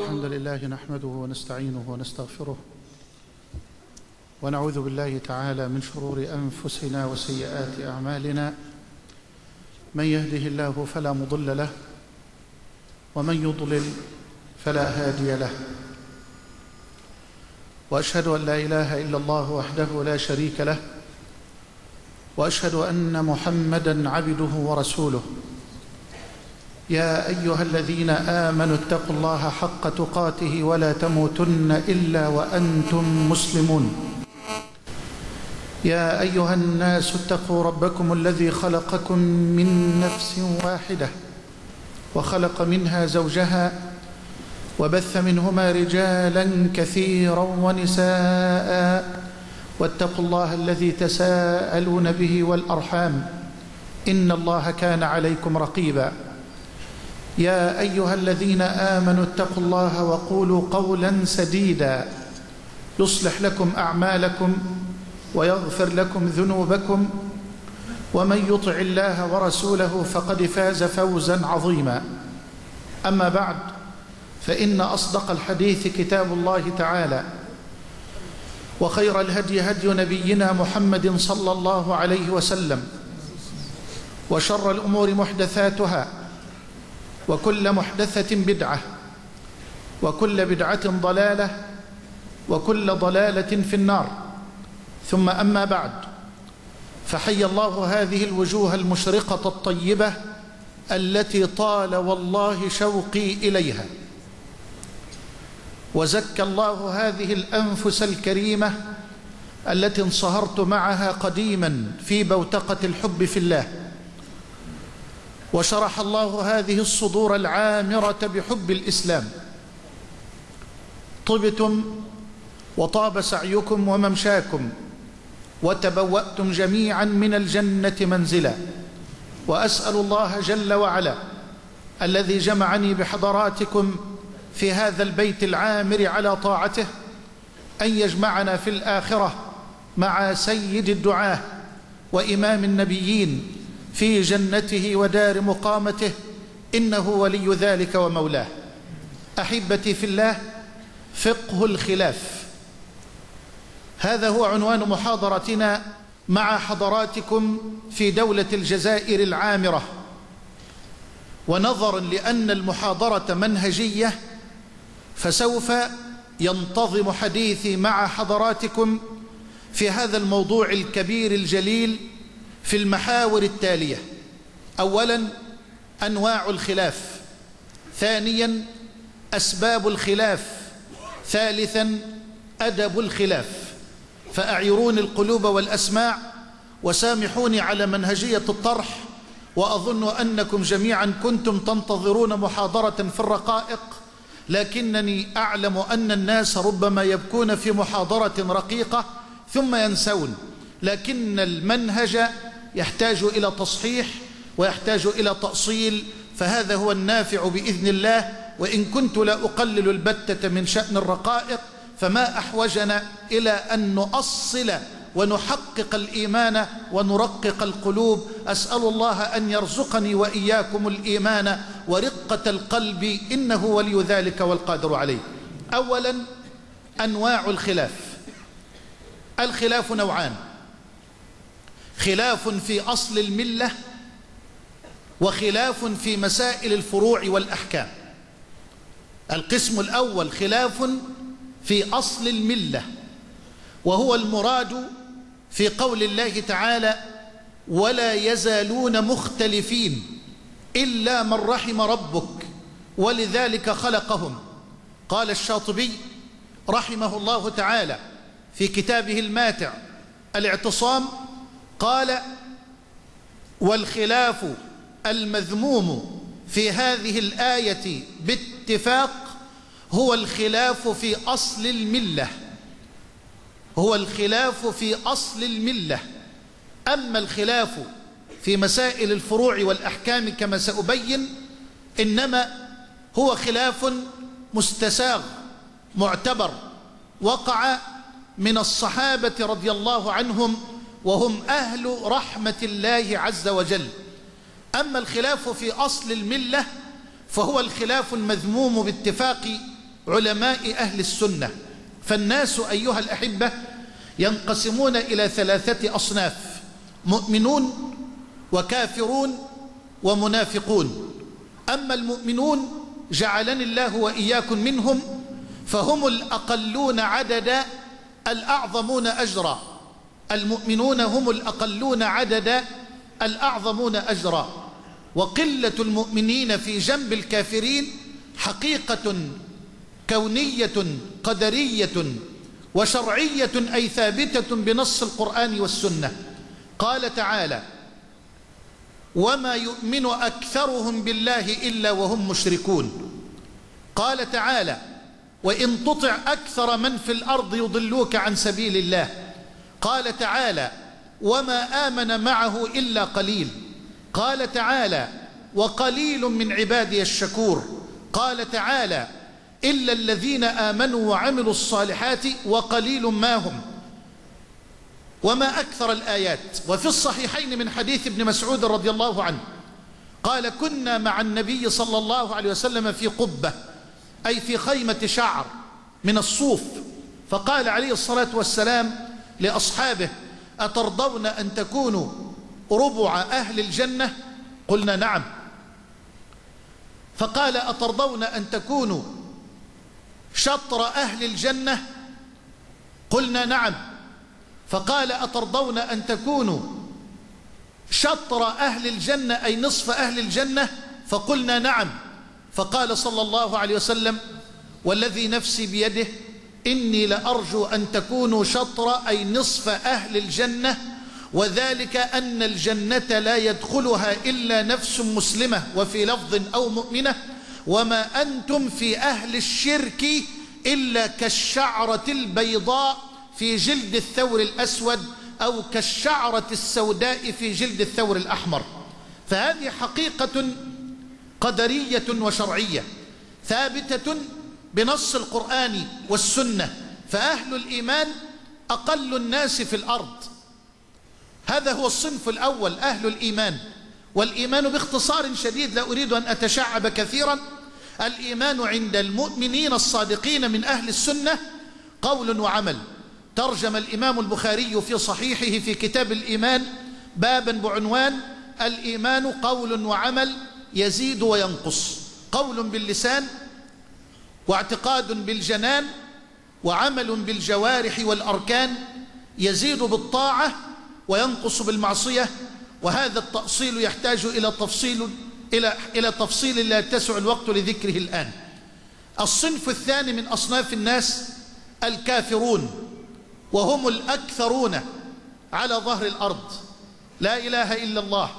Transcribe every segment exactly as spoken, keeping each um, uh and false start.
الحمد لله نحمده ونستعينه ونستغفره ونعوذ بالله تعالى من شرور أنفسنا وسيئات أعمالنا. من يهده الله فلا مضل له ومن يضلل فلا هادي له، وأشهد أن لا إله إلا الله وحده لا شريك له، وأشهد أن محمدًا عبده ورسوله. يا أيها الذين آمنوا اتقوا الله حق تقاته ولا تموتن إلا وأنتم مسلمون. يا أيها الناس اتقوا ربكم الذي خلقكم من نفس واحدة وخلق منها زوجها وبث منهما رجالا كثيرا ونساء، واتقوا الله الذي تساءلون به والأرحام إن الله كان عليكم رقيبا. يا أيها الذين آمنوا اتقوا الله وقولوا قولا سديدا يصلح لكم أعمالكم ويغفر لكم ذنوبكم، ومن يطع الله ورسوله فقد فاز فوزا عظيما. أما بعد، فإن أصدق الحديث كتاب الله تعالى، وخير الهدي هدي نبينا محمد صلى الله عليه وسلم، وشر الأمور محدثاتها، وكل محدثة بدعة، وكل بدعة ضلالة، وكل ضلالة في النار. ثم أما بعد، فحي الله هذه الوجوه المشرقة الطيبة التي طال والله شوقي إليها، وزكى الله هذه الأنفس الكريمة التي انصهرت معها قديما في بوتقة الحب في الله، وشرح الله هذه الصدور العامرة بحب الإسلام. طبتم وطاب سعيكم وممشاكم، وتبوأتم جميعا من الجنة منزلا. وأسأل الله جل وعلا الذي جمعني بحضراتكم في هذا البيت العامر على طاعته أن يجمعنا في الآخرة مع سيد الدعاة وإمام النبيين في جنته ودار مقامته، إنه ولي ذلك ومولاه. أحبتي في الله، فقه الخلاف، هذا هو عنوان محاضرتنا مع حضراتكم في دولة الجزائر العامرة. ونظرا لأن المحاضرة منهجية، فسوف ينتظم حديثي مع حضراتكم في هذا الموضوع الكبير الجليل في المحاور التالية: أولا، أنواع الخلاف; ثانيا، أسباب الخلاف; ثالثا، أدب الخلاف. فأعيروني القلوب والأسماع، وسامحوني على منهجية الطرح، وأظن أنكم جميعا كنتم تنتظرون محاضرة في الرقائق، لكنني أعلم أن الناس ربما يبكون في محاضرة رقيقة ثم ينسون، لكن المنهج يحتاج إلى تصحيح ويحتاج إلى تأصيل، فهذا هو النافع بإذن الله. وإن كنت لا أقلل البتة من شأن الرقائق، فما أحوجنا إلى أن نؤصل ونحقق الإيمان ونرقق القلوب. أسأل الله أن يرزقني وإياكم الإيمان ورقة القلب، إنه ولي ذلك والقادر عليه. أولا، أنواع الخلاف. الخلاف نوعان: خلاف في أصل الملة، وخلاف في مسائل الفروع والأحكام. القسم الأول خلاف في أصل الملة، وهو المراد في قول الله تعالى: ولا يزالون مختلفين إلا من رحم ربك ولذلك خلقهم. قال الشاطبي رحمه الله تعالى في كتابه الماتع الاعتصام، قال: والخلاف المذموم في هذه الآية باتفاق هو الخلاف في أصل الملة، هو الخلاف في أصل الملة. أما الخلاف في مسائل الفروع والأحكام كما سأبين، إنما هو خلاف مستساغ معتبر، وقع من الصحابة رضي الله عنهم، وهم أهل رحمة الله عز وجل. أما الخلاف في أصل الملة فهو الخلاف المذموم باتفاق علماء أهل السنة. فالناس أيها الأحبة ينقسمون إلى ثلاثة أصناف: مؤمنون وكافرون ومنافقون. أما المؤمنون جعلني الله وإياكم منهم فهم الأقلون عددا الأعظمون أجرا. المؤمنون هم الأقلون عددا الأعظمون أجرا. وقلة المؤمنين في جنب الكافرين حقيقة كونية قدرية وشرعية، أي ثابتة بنص القرآن والسنة. قال تعالى: وما يؤمن أكثرهم بالله إلا وهم مشركون. قال تعالى: وإن تطع أكثر من في الأرض يضلوك عن سبيل الله. قال تعالى: وما آمن معه إلا قليل. قال تعالى: وقليل من عبادي الشكور. قال تعالى: إلا الذين آمنوا وعملوا الصالحات وقليل ما هم. وما أكثر الآيات. وفي الصحيحين من حديث ابن مسعود رضي الله عنه قال: كنا مع النبي صلى الله عليه وسلم في قبة، أي في خيمة شعر من الصوف، فقال عليه الصلاة والسلام لأصحابه: أترضون أن تكونوا ربع أهل الجنة؟ قلنا نعم. فقال: أترضون أن تكونوا شطر أهل الجنة؟ قلنا نعم. فقال: أترضون أن تكونوا شطر أهل الجنة أي نصف أهل الجنة؟ فقلنا نعم. فقال صلى الله عليه وسلم: والذي نفسي بيده إني لأرجو أن تكونوا شطر أي نصف أهل الجنة، وذلك أن الجنة لا يدخلها إلا نفس مسلمة، وفي لفظ أو مؤمنة: وما أنتم في أهل الشرك إلا كالشعرة البيضاء في جلد الثور الأسود، أو كالشعرة السوداء في جلد الثور الأحمر. فهذه حقيقة قدرية وشرعية ثابتة بنص القرآن والسنة. فأهل الإيمان أقل الناس في الأرض. هذا هو الصنف الأول، أهل الإيمان. والإيمان باختصار شديد، لا أريد أن أتشعب كثيرا، الإيمان عند المؤمنين الصادقين من أهل السنة قول وعمل. ترجم الإمام البخاري في صحيحه في كتاب الإيمان بابا بعنوان: الإيمان قول وعمل يزيد وينقص، قول باللسان واعتقاد بالجنان وعمل بالجوارح والأركان، يزيد بالطاعة وينقص بالمعصية. وهذا التأصيل يحتاج إلى تفصيل إلى إلى تفصيل لا يتسع الوقت لذكره الآن. الصنف الثاني من أصناف الناس الكافرون، وهم الأكثرون على ظهر الأرض. لا إله إلا الله.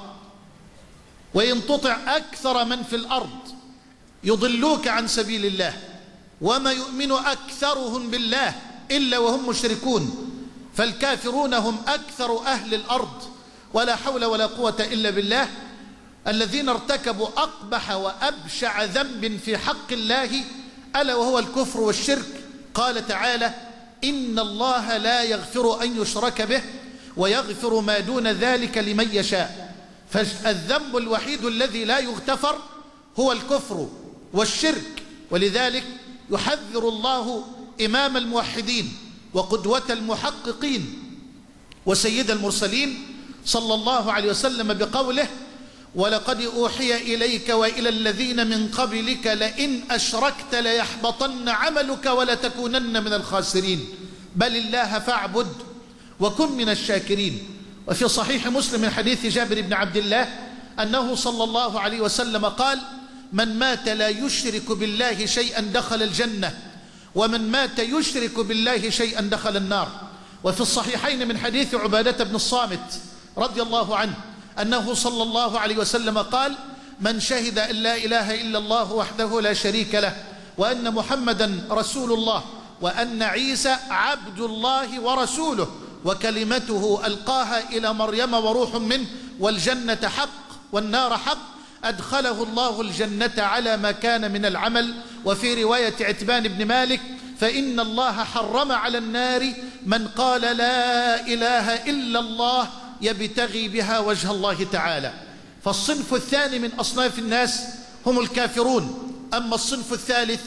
وإن تطع أكثر من في الأرض يضلوك عن سبيل الله، وما يؤمن أكثرهم بالله إلا وهم مشركون. فالكافرون هم أكثر أهل الأرض، ولا حول ولا قوة إلا بالله، الذين ارتكبوا أقبح وأبشع ذنب في حق الله، ألا وهو الكفر والشرك. قال تعالى: إن الله لا يغفر أن يشرك به ويغفر ما دون ذلك لمن يشاء. فالذنب الوحيد الذي لا يغتفر هو الكفر والشرك. ولذلك يحذر الله إمام الموحدين وقدوة المحققين وسيد المرسلين صلى الله عليه وسلم بقوله: ولقد أوحي إليك وإلى الذين من قبلك لئن أشركت ليحبطن عملك ولتكونن من الخاسرين، بل الله فاعبد وكن من الشاكرين. وفي صحيح مسلم من حديث جابر بن عبد الله أنه صلى الله عليه وسلم قال: من مات لا يشرك بالله شيئا دخل الجنة، ومن مات يشرك بالله شيئا دخل النار. وفي الصحيحين من حديث عبادة بن الصامت رضي الله عنه أنه صلى الله عليه وسلم قال: من شهد أن لا إله إلا الله وحده لا شريك له، وأن محمدا رسول الله، وأن عيسى عبد الله ورسوله، وكلمته ألقاها إلى مريم وروح منه، والجنة حق والنار حق، أدخله الله الجنة على ما كان من العمل. وفي رواية عتبان بن مالك: فإن الله حرم على النار من قال لا إله إلا الله يبتغي بها وجه الله تعالى. فالصنف الثاني من أصناف الناس هم الكافرون. أما الصنف الثالث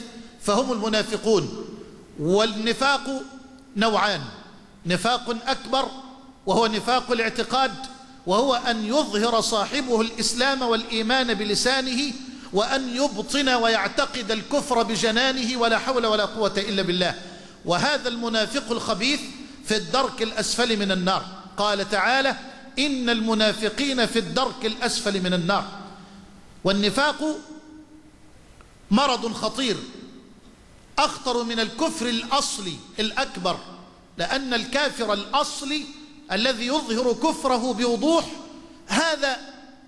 فهم المنافقون. والنفاق نوعان: نفاق أكبر وهو نفاق الاعتقاد، وهو أن يظهر صاحبه الإسلام والإيمان بلسانه، وأن يبطن ويعتقد الكفر بجنانه، ولا حول ولا قوة إلا بالله. وهذا المنافق الخبيث في الدرك الأسفل من النار. قال تعالى: إن المنافقين في الدرك الأسفل من النار. والنفاق مرض خطير أخطر من الكفر الأصلي الأكبر، لأن الكافر الأصلي الذي يظهر كفره بوضوح هذا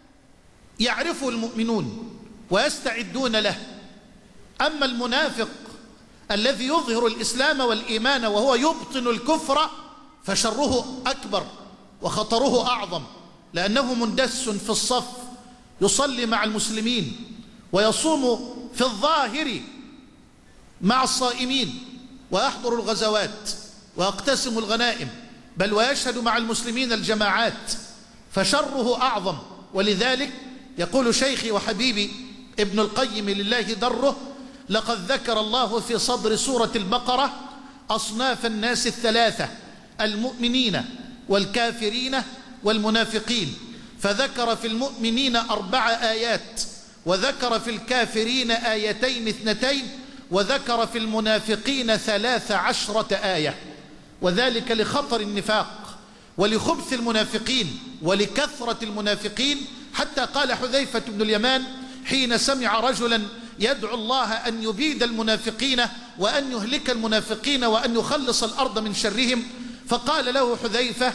يعرفه المؤمنون ويستعدون له. أما المنافق الذي يظهر الإسلام والإيمان وهو يبطن الكفر فشره أكبر وخطره أعظم، لأنه مندس في الصف، يصلي مع المسلمين ويصوم في الظاهر مع الصائمين ويحضر الغزوات ويقتسم الغنائم، بل ويشهد مع المسلمين الجماعات، فشره أعظم. ولذلك يقول شيخي وحبيبي ابن القيم لله دره: لقد ذكر الله في صدر سورة البقرة أصناف الناس الثلاثة: المؤمنين والكافرين والمنافقين، فذكر في المؤمنين أربع آيات، وذكر في الكافرين آيتين اثنتين، وذكر في المنافقين ثلاث عشرة آية. وذلك لخطر النفاق ولخبث المنافقين ولكثرة المنافقين، حتى قال حذيفة بن اليمان حين سمع رجلا يدعو الله أن يبيد المنافقين وأن يهلك المنافقين وأن يخلص الأرض من شرهم، فقال له حذيفة: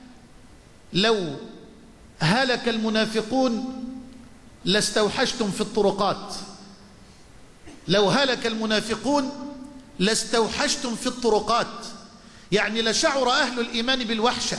لو هلك المنافقون لاستوحشتم في الطرقات، لو هلك المنافقون لاستوحشتم في الطرقات، يعني لشعر أهل الإيمان بالوحشة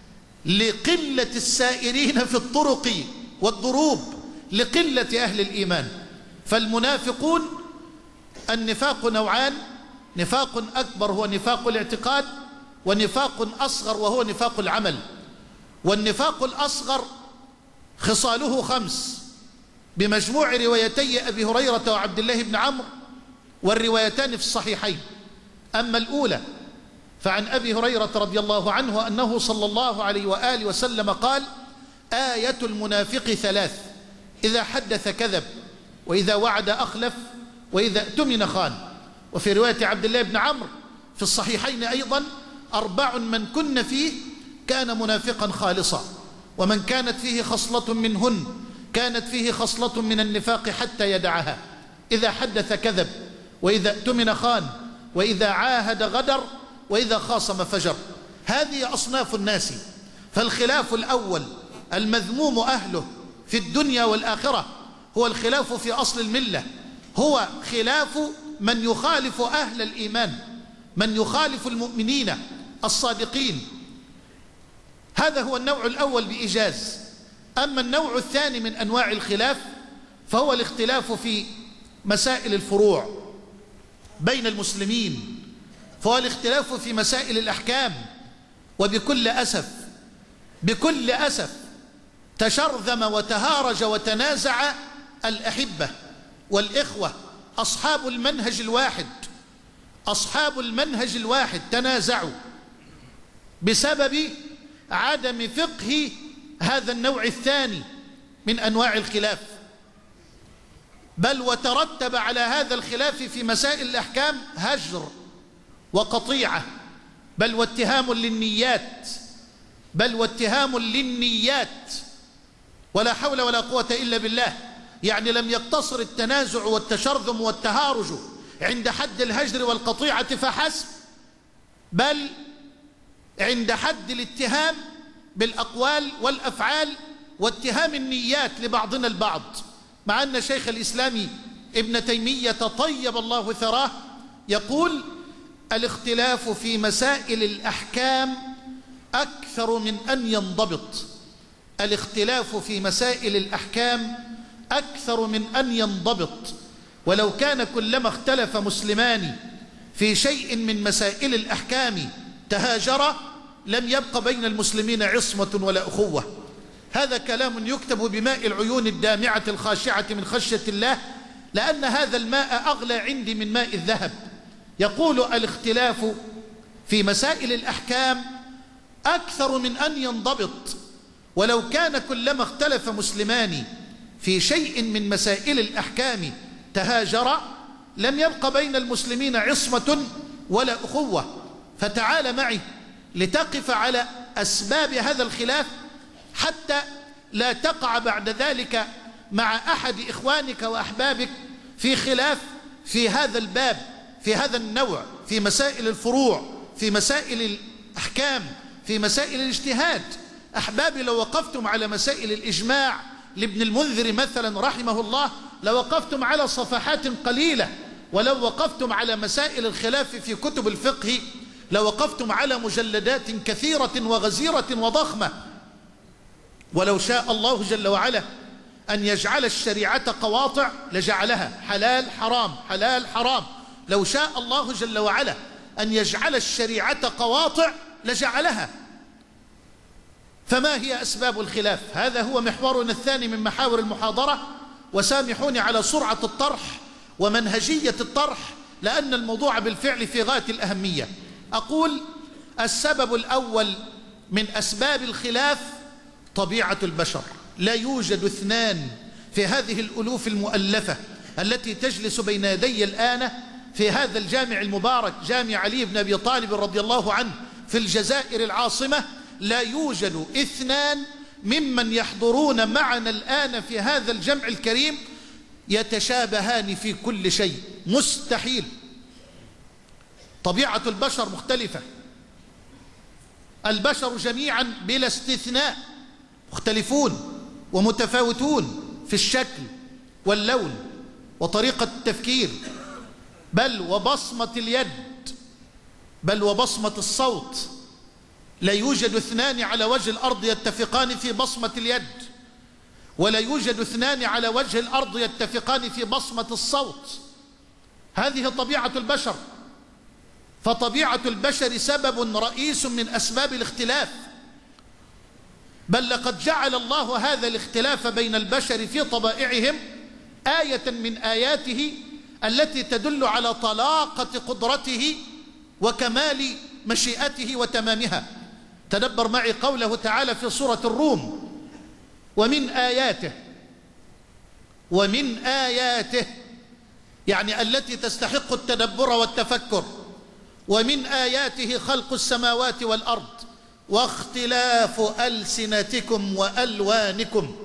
لقلة السائرين في الطرق والضروب، لقلة أهل الإيمان. فالمنافقون النفاق نوعان: نفاق أكبر هو نفاق الاعتقاد، ونفاق أصغر وهو نفاق العمل. والنفاق الأصغر خصاله خمس بمجموع روايتي أبي هريرة وعبد الله بن عمرو، والروايتان في الصحيحين. أما الأولى فعن أبي هريرة رضي الله عنه أنه صلى الله عليه وآله وسلم قال: آية المنافق ثلاث: إذا حدث كذب، وإذا وعد أخلف، وإذا اؤتمن خان. وفي رواية عبد الله بن عمرو في الصحيحين أيضا: أربع من كن فيه كان منافقا خالصا، ومن كانت فيه خصلة منهن كانت فيه خصلة من النفاق حتى يدعها: إذا حدث كذب، وإذا اؤتمن خان، وإذا عاهد غدر، وإذا خاصم فجر. هذه أصناف الناس. فالخلاف الأول المذموم أهله في الدنيا والآخرة هو الخلاف في أصل الملة، هو خلاف من يخالف أهل الإيمان، من يخالف المؤمنين الصادقين. هذا هو النوع الأول بإيجاز. أما النوع الثاني من أنواع الخلاف فهو الاختلاف في مسائل الفروع بين المسلمين، فهو الاختلاف في مسائل الأحكام. وبكل أسف بكل أسف تشرذم وتهارج وتنازع الأحبة والإخوة أصحاب المنهج الواحد، أصحاب المنهج الواحد تنازعوا بسبب عدم فقه هذا النوع الثاني من أنواع الخلاف، بل وترتب على هذا الخلاف في مسائل الأحكام هجر وقطيعة، بل واتهام للنيات، بل واتهام للنيات، ولا حول ولا قوة إلا بالله. يعني لم يقتصر التنازع والتشرذم والتهارج عند حد الهجر والقطيعة فحسب، بل عند حد الاتهام بالأقوال والأفعال واتهام النيات لبعضنا البعض. مع أن شيخ الإسلام ابن تيمية طيب الله ثراه يقول: الاختلاف في مسائل الأحكام أكثر من أن ينضبط. الاختلاف في مسائل الأحكام أكثر من أن ينضبط. ولو كان كلما اختلف مسلمان في شيء من مسائل الأحكام تهاجرا لم يبق بين المسلمين عصمة ولا أخوة. هذا كلام يكتب بماء العيون الدامعة الخاشعة من خشية الله، لأن هذا الماء أغلى عندي من ماء الذهب. يقول الاختلاف في مسائل الأحكام أكثر من أن ينضبط، ولو كان كلما اختلف مسلمان في شيء من مسائل الأحكام تهاجر لم يبق بين المسلمين عصمة ولا أخوة. فتعال معي لتقف على أسباب هذا الخلاف حتى لا تقع بعد ذلك مع أحد إخوانك وأحبابك في خلاف في هذا الباب، في هذا النوع، في مسائل الفروع، في مسائل الأحكام، في مسائل الاجتهاد. أحبابي، لو وقفتم على مسائل الإجماع لابن المنذر مثلا رحمه الله لوقفتم على صفحات قليلة، ولو وقفتم على مسائل الخلاف في كتب الفقه لوقفتم على مجلدات كثيرة وغزيرة وضخمة. ولو شاء الله جل وعلا أن يجعل الشريعة قواطع لجعلها حلال حرام حلال حرام. لو شاء الله جل وعلا أن يجعل الشريعة قواطع لجعلها. فما هي أسباب الخلاف؟ هذا هو محورنا الثاني من محاور المحاضرة، وسامحوني على سرعة الطرح ومنهجية الطرح لأن الموضوع بالفعل في غاية الأهمية. أقول السبب الأول من أسباب الخلاف طبيعة البشر. لا يوجد اثنان في هذه الألوف المؤلفة التي تجلس بين يدي الآن في هذا الجامع المبارك، جامع علي بن أبي طالب رضي الله عنه في الجزائر العاصمة، لا يوجد اثنان ممن يحضرون معنا الآن في هذا الجمع الكريم يتشابهان في كل شيء، مستحيل. طبيعة البشر مختلفة، البشر جميعا بلا استثناء مختلفون ومتفاوتون في الشكل واللون وطريقة التفكير، بل وبصمة اليد، بل وبصمة الصوت. لا يوجد اثنان على وجه الأرض يتفقان في بصمة اليد، ولا يوجد اثنان على وجه الأرض يتفقان في بصمة الصوت. هذه طبيعة البشر. فطبيعة البشر سبب رئيس من أسباب الاختلاف، بل لقد جعل الله هذا الاختلاف بين البشر في طبائعهم آية من آياته التي تدل على طلاقة قدرته وكمال مشيئته وتمامها. تدبر معي قوله تعالى في سورة الروم: ومن آياته، ومن آياته يعني التي تستحق التدبر والتفكر. ومن آياته خلق السماوات والأرض واختلاف ألسنتكم وألوانكم،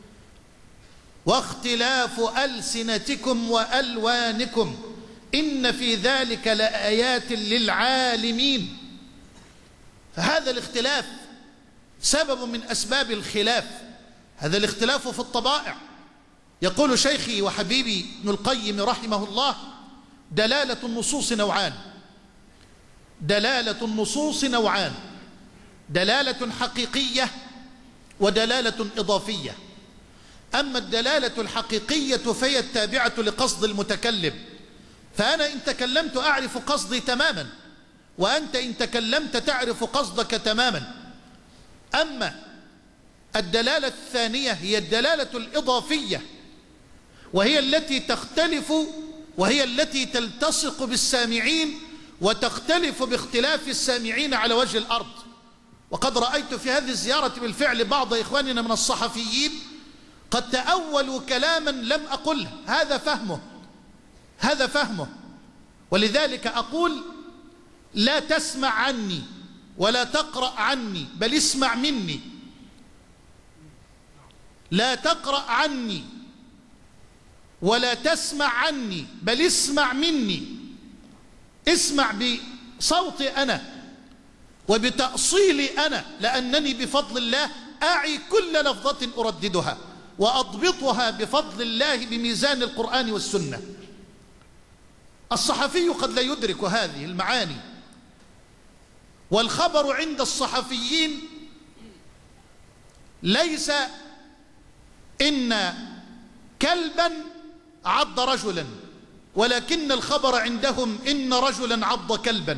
واختلاف ألسنتكم وألوانكم إن في ذلك لآيات للعالمين. فهذا الاختلاف سبب من أسباب الخلاف، هذا الاختلاف في الطبائع. يقول شيخي وحبيبي ابن القيم رحمه الله: دلالة النصوص نوعان، دلالة النصوص نوعان، دلالة حقيقية ودلالة إضافية. أما الدلالة الحقيقية فهي التابعة لقصد المتكلم، فأنا إن تكلمت أعرف قصدي تماما، وأنت إن تكلمت تعرف قصدك تماما. أما الدلالة الثانية هي الدلالة الإضافية، وهي التي تختلف، وهي التي تلتصق بالسامعين وتختلف باختلاف السامعين على وجه الأرض. وقد رأيت في هذه الزيارة بالفعل بعض إخواننا من الصحفيين قد تأولوا كلاما لم أقله، هذا فهمه، هذا فهمه. ولذلك أقول: لا تسمع عني ولا تقرأ عني، بل اسمع مني. لا تقرأ عني ولا تسمع عني، بل اسمع مني. اسمع بصوتي أنا وبتأصيلي أنا، لأنني بفضل الله أعي كل لفظة أرددها وأضبطها بفضل الله بميزان القرآن والسنة. الصحفي قد لا يدرك هذه المعاني، والخبر عند الصحفيين ليس إن كلبا عض رجلا، ولكن الخبر عندهم إن رجلا عض كلبا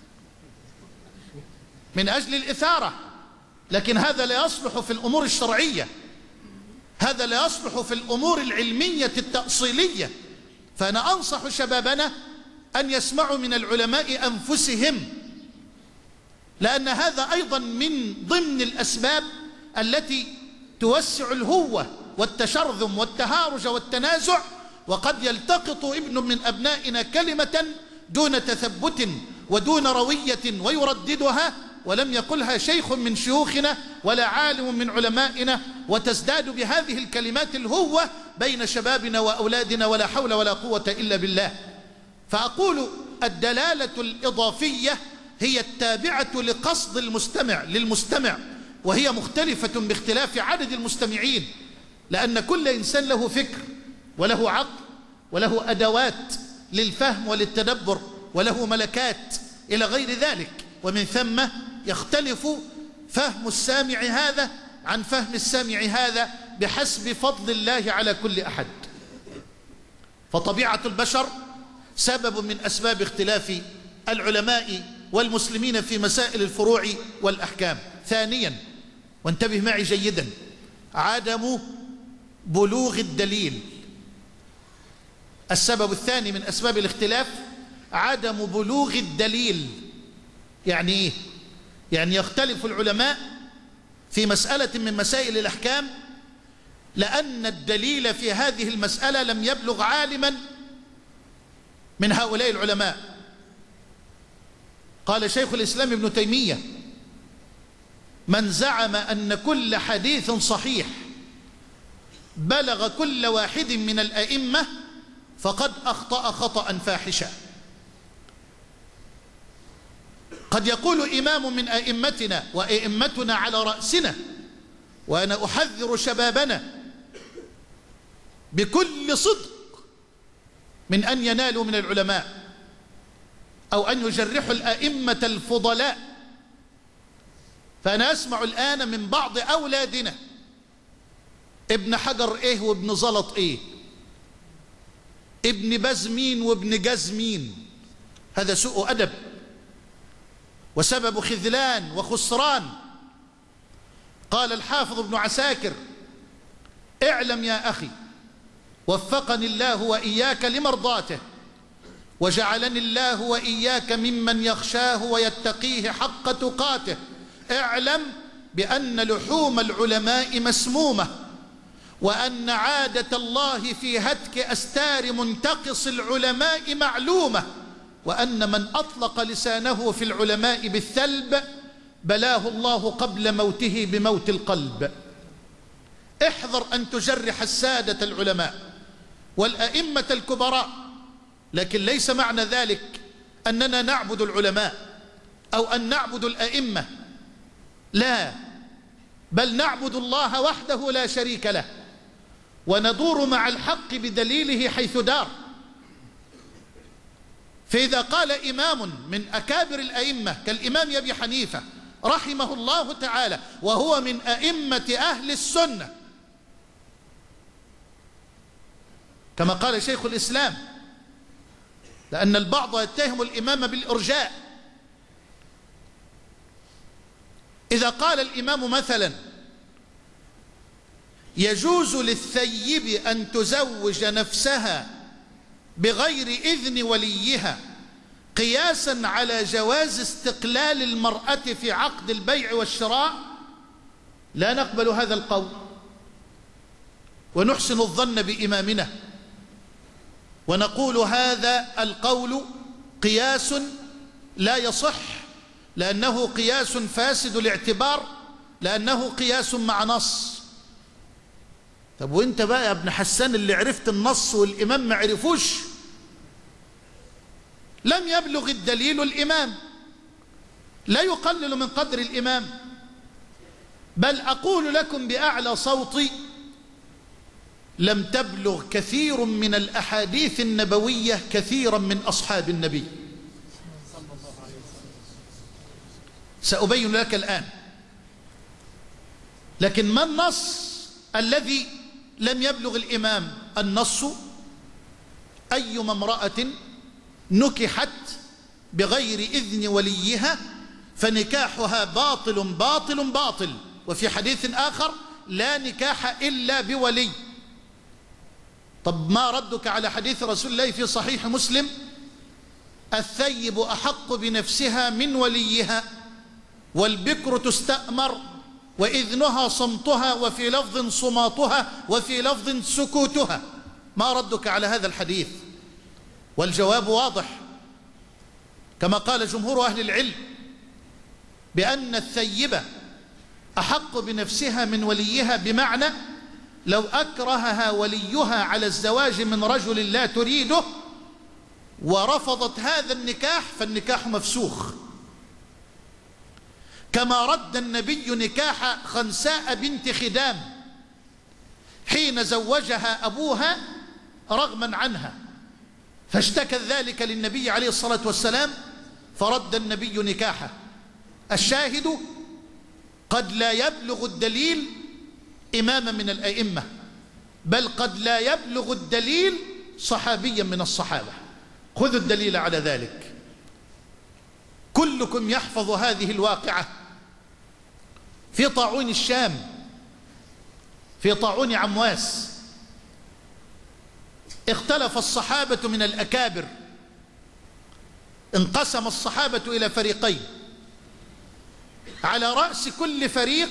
من أجل الإثارة. لكن هذا لا يصلح في الأمور الشرعية، هذا لا يصلح في الأمور العلمية التأصيلية. فأنا أنصح شبابنا أن يسمعوا من العلماء أنفسهم، لأن هذا أيضا من ضمن الأسباب التي توسع الهوة والتشرذم والتهارج والتنازع. وقد يلتقط ابن من أبنائنا كلمة دون تثبت ودون روية ويرددها ولم يقلها شيخ من شيوخنا ولا عالم من علمائنا، وتزداد بهذه الكلمات الهوة بين شبابنا وأولادنا، ولا حول ولا قوة إلا بالله. فأقول الدلالة الإضافية هي التابعة لقصد المستمع للمستمع، وهي مختلفة باختلاف عدد المستمعين، لأن كل إنسان له فكر وله عقل وله أدوات للفهم وللتدبر وله ملكات إلى غير ذلك، ومن ثم يختلف فهم السامع هذا عن فهم السامع هذا بحسب فضل الله على كل أحد. فطبيعة البشر سبب من أسباب اختلاف العلماء والمسلمين في مسائل الفروع والأحكام. ثانيا، وانتبه معي جيدا، عدم بلوغ الدليل. السبب الثاني من أسباب الاختلاف عدم بلوغ الدليل. يعني إيه؟ يعني يختلف العلماء في مسألة من مسائل الأحكام لأن الدليل في هذه المسألة لم يبلغ عالما من هؤلاء العلماء. قال شيخ الإسلام ابن تيمية: من زعم أن كل حديث صحيح بلغ كل واحد من الأئمة فقد أخطأ خطأ فاحشا. قد يقول إمام من أئمتنا وأئمتنا على رأسنا، وأنا أحذر شبابنا بكل صدق من أن ينالوا من العلماء أو أن يجرحوا الأئمة الفضلاء. فأنا أسمع الآن من بعض أولادنا: ابن حجر إيه وابن زلط إيه، ابن بزمين وابن جزمين. هذا سوء أدب وسبب خذلان وخسران. قال الحافظ ابن عساكر: اعلم يا أخي وفقني الله وإياك لمرضاته، وجعلني الله وإياك ممن يخشاه ويتقيه حق تقاته، اعلم بأن لحوم العلماء مسمومة، وأن عادة الله في هتك أستار منتقص العلماء معلومة، وأن من أطلق لسانه في العلماء بالثلب بلاه الله قبل موته بموت القلب. احذر أن تجرح السادة العلماء والأئمة الكبراء، لكن ليس معنى ذلك أننا نعبد العلماء أو أن نعبد الأئمة، لا، بل نعبد الله وحده لا شريك له، وندور مع الحق بدليله حيث دار. فإذا قال إمام من أكابر الأئمة كالإمام أبي حنيفة رحمه الله تعالى، وهو من أئمة أهل السنة، كما قال شيخ الإسلام، لأن البعض يتهم الإمام بالإرجاء. إذا قال الإمام مثلا: يجوز للثيب أن تزوج نفسها بغير إذن وليها قياسا على جواز استقلال المرأة في عقد البيع والشراء، لا نقبل هذا القول، ونحسن الظن بإمامنا ونقول هذا القول قياس لا يصح، لأنه قياس فاسد الاعتبار، لأنه قياس مع نص. طب وانت بقى يا ابن حسان اللي عرفت النص والإمام ما عرفوش؟ لم يبلغ الدليل الإمام، لا يقلل من قدر الإمام، بل أقول لكم بأعلى صوتي: لم تبلغ كثير من الأحاديث النبوية كثيرا من أصحاب النبي. سأبين لك الآن. لكن ما النص الذي لم يبلغ الإمام؟ النص: أيما امرأة نكحت بغير إذن وليها فنكاحها باطل باطل باطل. وفي حديث آخر: لا نكاح إلا بولي. طب ما ردك على حديث رسول الله في صحيح مسلم: الثيب أحق بنفسها من وليها، والبكر تستأمر، وإذنها صمتها، وفي لفظ صماتها، وفي لفظ سكوتها. ما ردك على هذا الحديث؟ والجواب واضح، كما قال جمهور أهل العلم بأن الثيبة أحق بنفسها من وليها، بمعنى لو أكرهها وليها على الزواج من رجل لا تريده ورفضت هذا النكاح فالنكاح مفسوخ، كما رد النبي نكاح خنساء بنت خدام حين زوجها أبوها رغما عنها، فاشتكت ذلك للنبي عليه الصلاة والسلام فرد النبي نكاحه. الشاهد: قد لا يبلغ الدليل إماما من الأئمة، بل قد لا يبلغ الدليل صحابيا من الصحابة. خذوا الدليل على ذلك. كلكم يحفظ هذه الواقعة في طاعون الشام، في طاعون عمواس، اختلف الصحابة من الأكابر، انقسم الصحابة إلى فريقين، على رأس كل فريق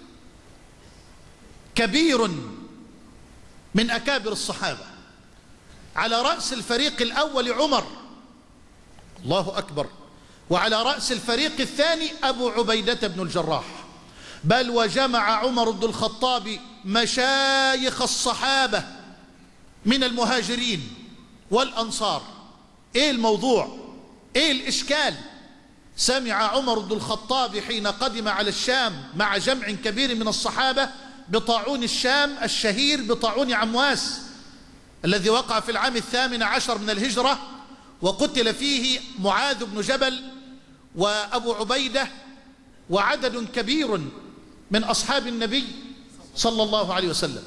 كبير من أكابر الصحابة. على رأس الفريق الأول عمر، الله أكبر، وعلى رأس الفريق الثاني أبو عبيدة بن الجراح، بل وجمع عمر بن الخطاب مشايخ الصحابة من المهاجرين والأنصار. إيه الموضوع؟ إيه الإشكال؟ سمع عمر بن الخطاب حين قدم على الشام مع جمع كبير من الصحابة بطاعون الشام الشهير بطاعون عمواس الذي وقع في العام الثامن عشر من الهجرة، وقتل فيه معاذ بن جبل وأبو عبيدة وعدد كبير من أصحاب النبي صلى الله عليه وسلم.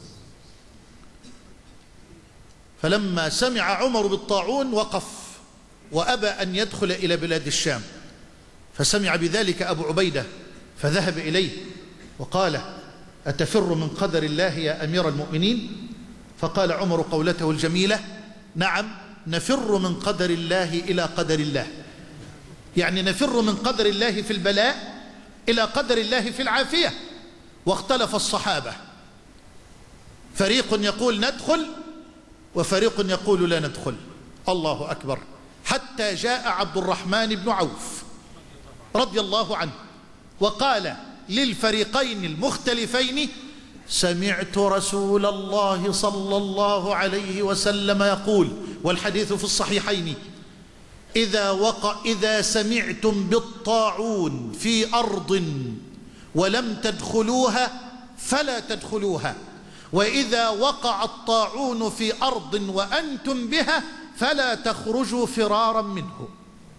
فلما سمع عمر بالطاعون وقف وأبى أن يدخل إلى بلاد الشام، فسمع بذلك أبو عبيدة فذهب إليه وقال: أتفر من قدر الله يا أمير المؤمنين؟ فقال عمر قولته الجميلة: نعم، نفر من قدر الله إلى قدر الله، يعني نفر من قدر الله في البلاء إلى قدر الله في العافية. واختلف الصحابة، فريق يقول ندخل وفريق يقول لا ندخل. الله أكبر. حتى جاء عبد الرحمن بن عوف رضي الله عنه وقال للفريقين المختلفين: سمعت رسول الله صلى الله عليه وسلم يقول، والحديث في الصحيحين: إذا وقع إذا سمعتم بالطاعون في أرض ولم تدخلوها فلا تدخلوها، وإذا وقع الطاعون في أرض وأنتم بها فلا تخرجوا فرارا منه.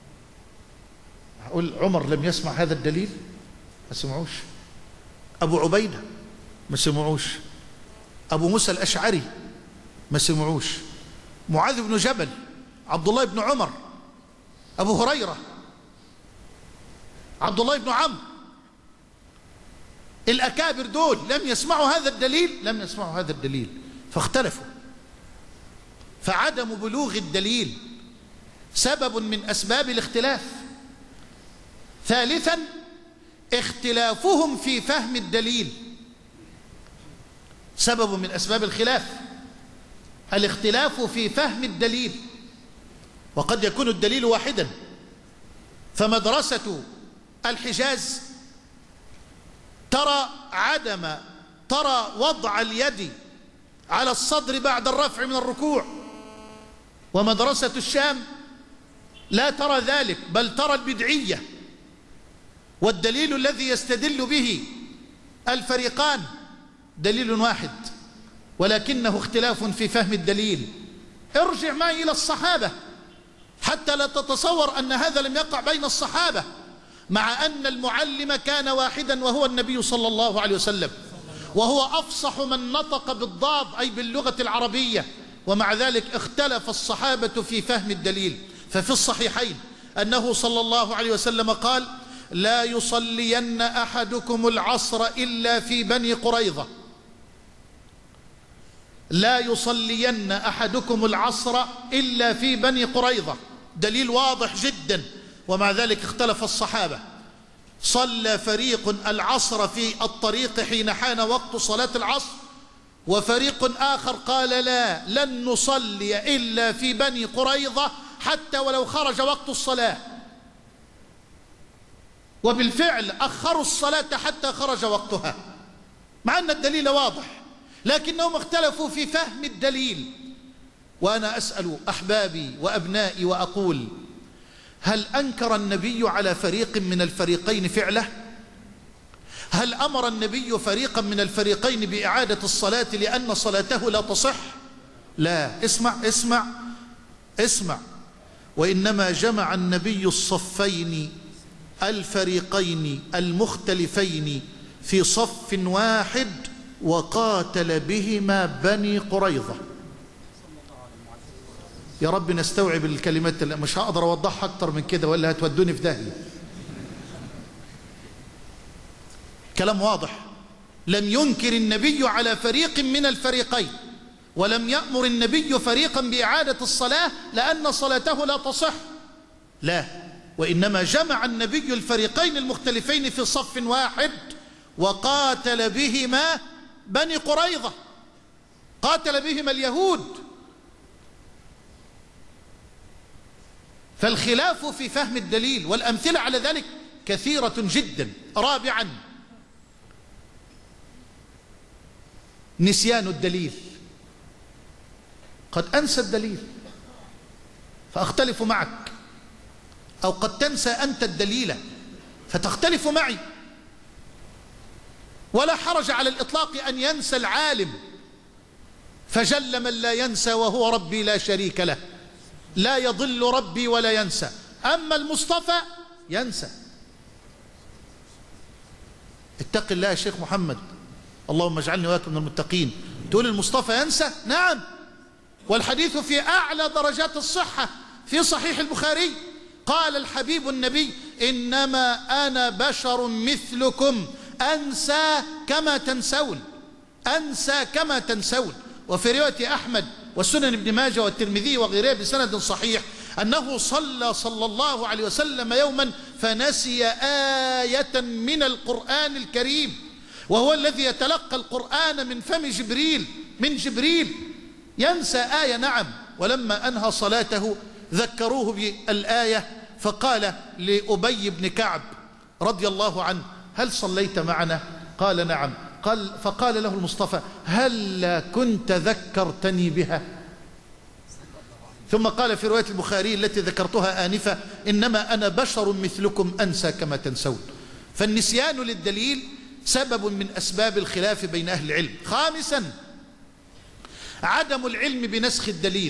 أقول عمر لم يسمع هذا الدليل؟ ما سمعوش. أبو عبيدة ما سمعوش. أبو موسى الأشعري ما سمعوش. معاذ بن جبل، عبد الله بن عمر، أبو هريرة، عبد الله بن عمرو، الأكابر دول لم يسمعوا هذا الدليل، لم يسمعوا هذا الدليل فاختلفوا. فعدم بلوغ الدليل سبب من أسباب الاختلاف. ثالثا، اختلافهم في فهم الدليل سبب من أسباب الخلاف، الاختلاف في فهم الدليل. وقد يكون الدليل واحدا، فمدرسة الحجاز ترى عدم ترى وضع اليد على الصدر بعد الرفع من الركوع، ومدرسة الشام لا ترى ذلك، بل ترى البدعية. والدليل الذي يستدل به الفريقان دليل واحد، ولكنه اختلاف في فهم الدليل. ارجع معي إلى الصحابة حتى لا تتصور أن هذا لم يقع بين الصحابة، مع أن المعلم كان واحدا وهو النبي صلى الله عليه وسلم، وهو أفصح من نطق بالضاد أي باللغة العربية، ومع ذلك اختلف الصحابة في فهم الدليل. ففي الصحيحين أنه صلى الله عليه وسلم قال: لا يصلين أحدكم العصر إلا في بني قريظة. لا يصلين أحدكم العصر إلا في بني قريظة، دليل واضح جدا، ومع ذلك اختلف الصحابة. صلى فريق العصر في الطريق حين حان وقت صلاة العصر، وفريق آخر قال لا، لن نصلي إلا في بني قريظة حتى ولو خرج وقت الصلاة. وبالفعل أخروا الصلاة حتى خرج وقتها، مع أن الدليل واضح، لكنهم اختلفوا في فهم الدليل. وأنا أسأل أحبابي وأبنائي وأقول: هل أنكر النبي على فريق من الفريقين فعله؟ هل أمر النبي فريقا من الفريقين بإعادة الصلاة لأن صلاته لا تصح؟ لا. اسمع اسمع اسمع وإنما جمع النبي الصفين الفريقين المختلفين في صف واحد وقاتل بهما بني قريظة. يا رب نستوعب الكلمات، مش هقدر أوضحها أكتر من كده ولا هتودوني في داهية. كلام واضح. لم ينكر النبي على فريق من الفريقين، ولم يأمر النبي فريقا بإعادة الصلاة لأن صلاته لا تصح، لا، وإنما جمع النبي الفريقين المختلفين في صف واحد وقاتل بهما بني قريظة، قاتل بهما اليهود. فالخلاف في فهم الدليل، والأمثلة على ذلك كثيرة جدا. رابعا، نسيان الدليل. قد أنسى الدليل فأختلف معك، أو قد تنسى أنت الدليل فتختلف معي. ولا حرج على الإطلاق أن ينسى العالم، فجل من لا ينسى وهو ربي لا شريك له، لا يضل ربي ولا ينسى. أما المصطفى ينسى. اتق الله يا شيخ محمد، اللهم اجعلني وإياكم من المتقين. تقول المصطفى ينسى؟ نعم، والحديث في أعلى درجات الصحة في صحيح البخاري. قال الحبيب النبي: إنما أنا بشر مثلكم أنسى كما تنسون، أنسى كما تنسون. وفي رواية أحمد والسنن ابن ماجه والترمذي وغيره بسند صحيح أنه صلى صلى الله عليه وسلم يوما فنسي آية من القرآن الكريم، وهو الذي يتلقى القرآن من فم جبريل، من جبريل ينسى آية. نعم. ولما أنهى صلاته ذكروه بالآية، فقال لأبي بن كعب رضي الله عنه: هل صليت معنا؟ قال: نعم. قال فقال له المصطفى: هل كنت ذكرتني بها؟ ثم قال في رواية البخاري التي ذكرتها آنفة: إنما أنا بشر مثلكم أنسى كما تنسون. فالنسيان للدليل سبب من أسباب الخلاف بين أهل العلم. خامسا، عدم العلم بنسخ الدليل.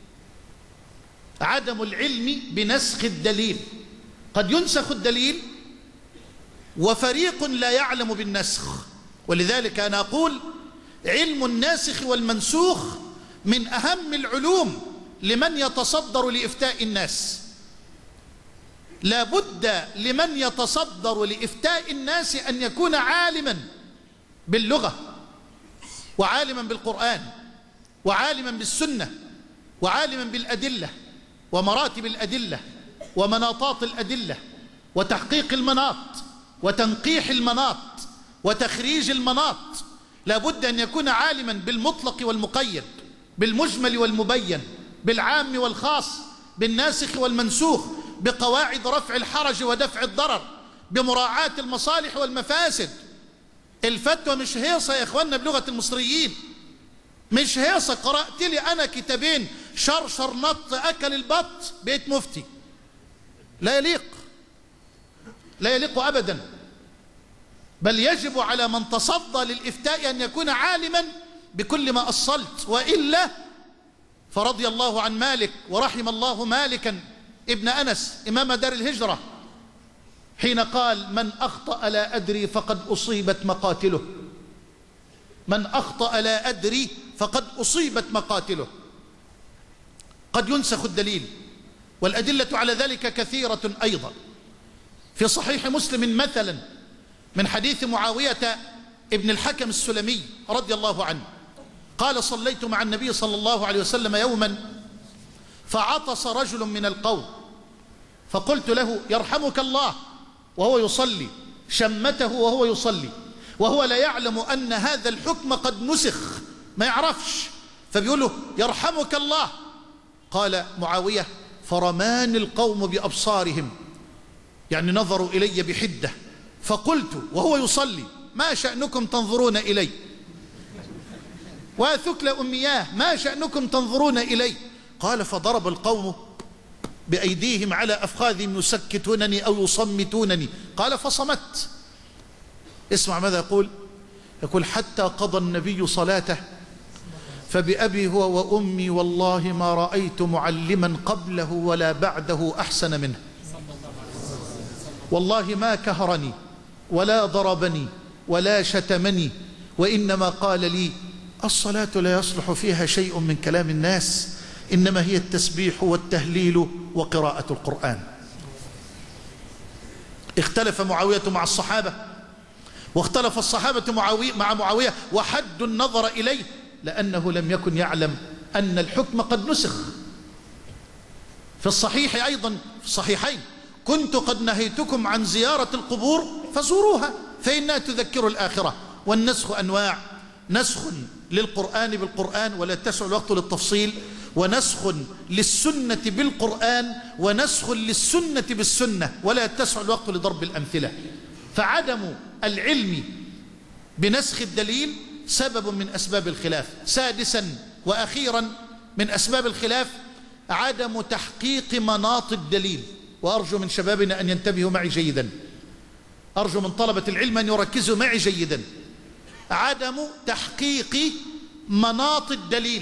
عدم العلم بنسخ الدليل. قد ينسخ الدليل وفريق لا يعلم بالنسخ، ولذلك أنا أقول: علم الناسخ والمنسوخ من أهم العلوم لمن يتصدر لإفتاء الناس. لا بد لمن يتصدر لإفتاء الناس أن يكون عالما باللغة، وعالما بالقرآن، وعالما بالسنة، وعالما بالأدلة ومراتب الأدلة ومناطات الأدلة وتحقيق المناط وتنقيح المناط وتخريج المناط. لا بد أن يكون عالما بالمطلق والمقيد، بالمجمل والمبين، بالعام والخاص، بالناسخ والمنسوخ، بقواعد رفع الحرج ودفع الضرر، بمراعاة المصالح والمفاسد. الفتوى مش هيصة يا إخواننا بلغة المصريين، مش هيصة. قرأت لي أنا كتابين: شرشر نط أكل البط بيت مفتي. لا يليق، لا يليق أبدا. بل يجب على من تصدى للإفتاء أن يكون عالما بكل ما أصلت، وإلا فرضي الله عن مالك ورحم الله مالكا ابن أنس إمام دار الهجرة حين قال: من أخطأ لا أدري فقد أصيبت مقاتله. من أخطأ لا أدري فقد أصيبت مقاتله. قد ينسخ الدليل، والأدلة على ذلك كثيرة أيضا. في صحيح مسلم مثلا من حديث معاوية ابن الحكم السلمي رضي الله عنه قال صليت مع النبي صلى الله عليه وسلم يوما فعطس رجل من القوم فقلت له يرحمك الله وهو يصلي، شمته وهو يصلي وهو لا يعلم أن هذا الحكم قد نسخ، ما يعرفش، فبيقول له يرحمك الله. قال معاوية فرماني القوم بأبصارهم، يعني نظروا إلي بحدة، فقلت وهو يصلي ما شأنكم تنظرون إلي؟ وثكل أمياه ما شأنكم تنظرون إلي؟ قال فضرب القوم بأيديهم على أفخاذهم يسكتونني أو يصمتونني. قال فصمت. اسمع ماذا يقول، يقول حتى قضى النبي صلاته فبأبي هو وأمي والله ما رأيت معلما قبله ولا بعده أحسن منه، والله ما كهرني ولا ضربني ولا شتمني، وإنما قال لي الصلاة لا يصلح فيها شيء من كلام الناس، إنما هي التسبيح والتهليل وقراءة القرآن. اختلف معاوية مع الصحابة واختلف الصحابة معاوية مع معاوية وحد النظر إليه لأنه لم يكن يعلم أن الحكم قد نسخ. في الصحيح أيضا في الصحيحين كنت قد نهيتكم عن زيارة القبور فزوروها فإنها تذكر الآخرة. والنسخ أنواع، نسخ للقرآن بالقرآن ولا تسع الوقت للتفصيل، ونسخ للسنة بالقرآن، ونسخ للسنة بالسنة ولا تسع الوقت لضرب الأمثلة. فعدم العلم بنسخ الدليل سبب من أسباب الخلاف. سادسا وأخيرا من أسباب الخلاف عدم تحقيق مناط الدليل. وأرجو من شبابنا أن ينتبهوا معي جيدا، أرجو من طلبة العلم أن يركزوا معي جيدا. عدم تحقيق مناط الدليل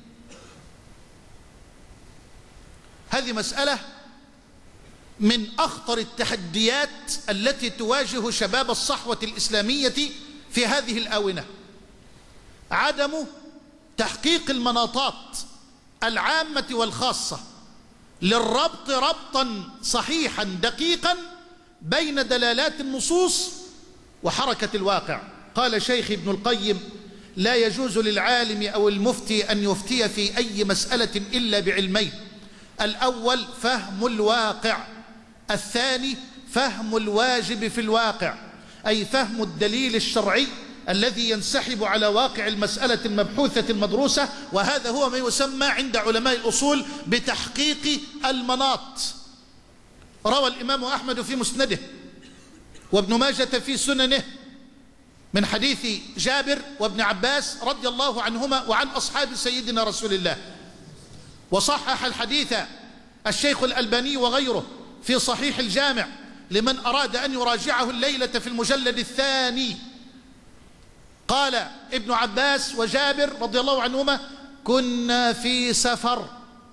هذه مسألة من أخطر التحديات التي تواجه شباب الصحوة الإسلامية في هذه الآونة. عدم تحقيق المناطات العامة والخاصة للربط ربطا صحيحا دقيقا بين دلالات النصوص وحركة الواقع. قال شيخ ابن القيم لا يجوز للعالم أو المفتي أن يفتي في أي مسألة إلا بعلمين: الأول فهم الواقع، الثاني فهم الواجب في الواقع، أي فهم الدليل الشرعي الذي ينسحب على واقع المسألة المبحوثة المدروسة، وهذا هو ما يسمى عند علماء الأصول بتحقيق المناط. روى الإمام أحمد في مسنده وابن ماجة في سننه من حديث جابر وابن عباس رضي الله عنهما وعن أصحاب سيدنا رسول الله، وصحح الحديث الشيخ الألباني وغيره في صحيح الجامع لمن أراد أن يراجعه الليلة في المجلد الثاني. قال ابن عباس وجابر رضي الله عنهما كنا في سفر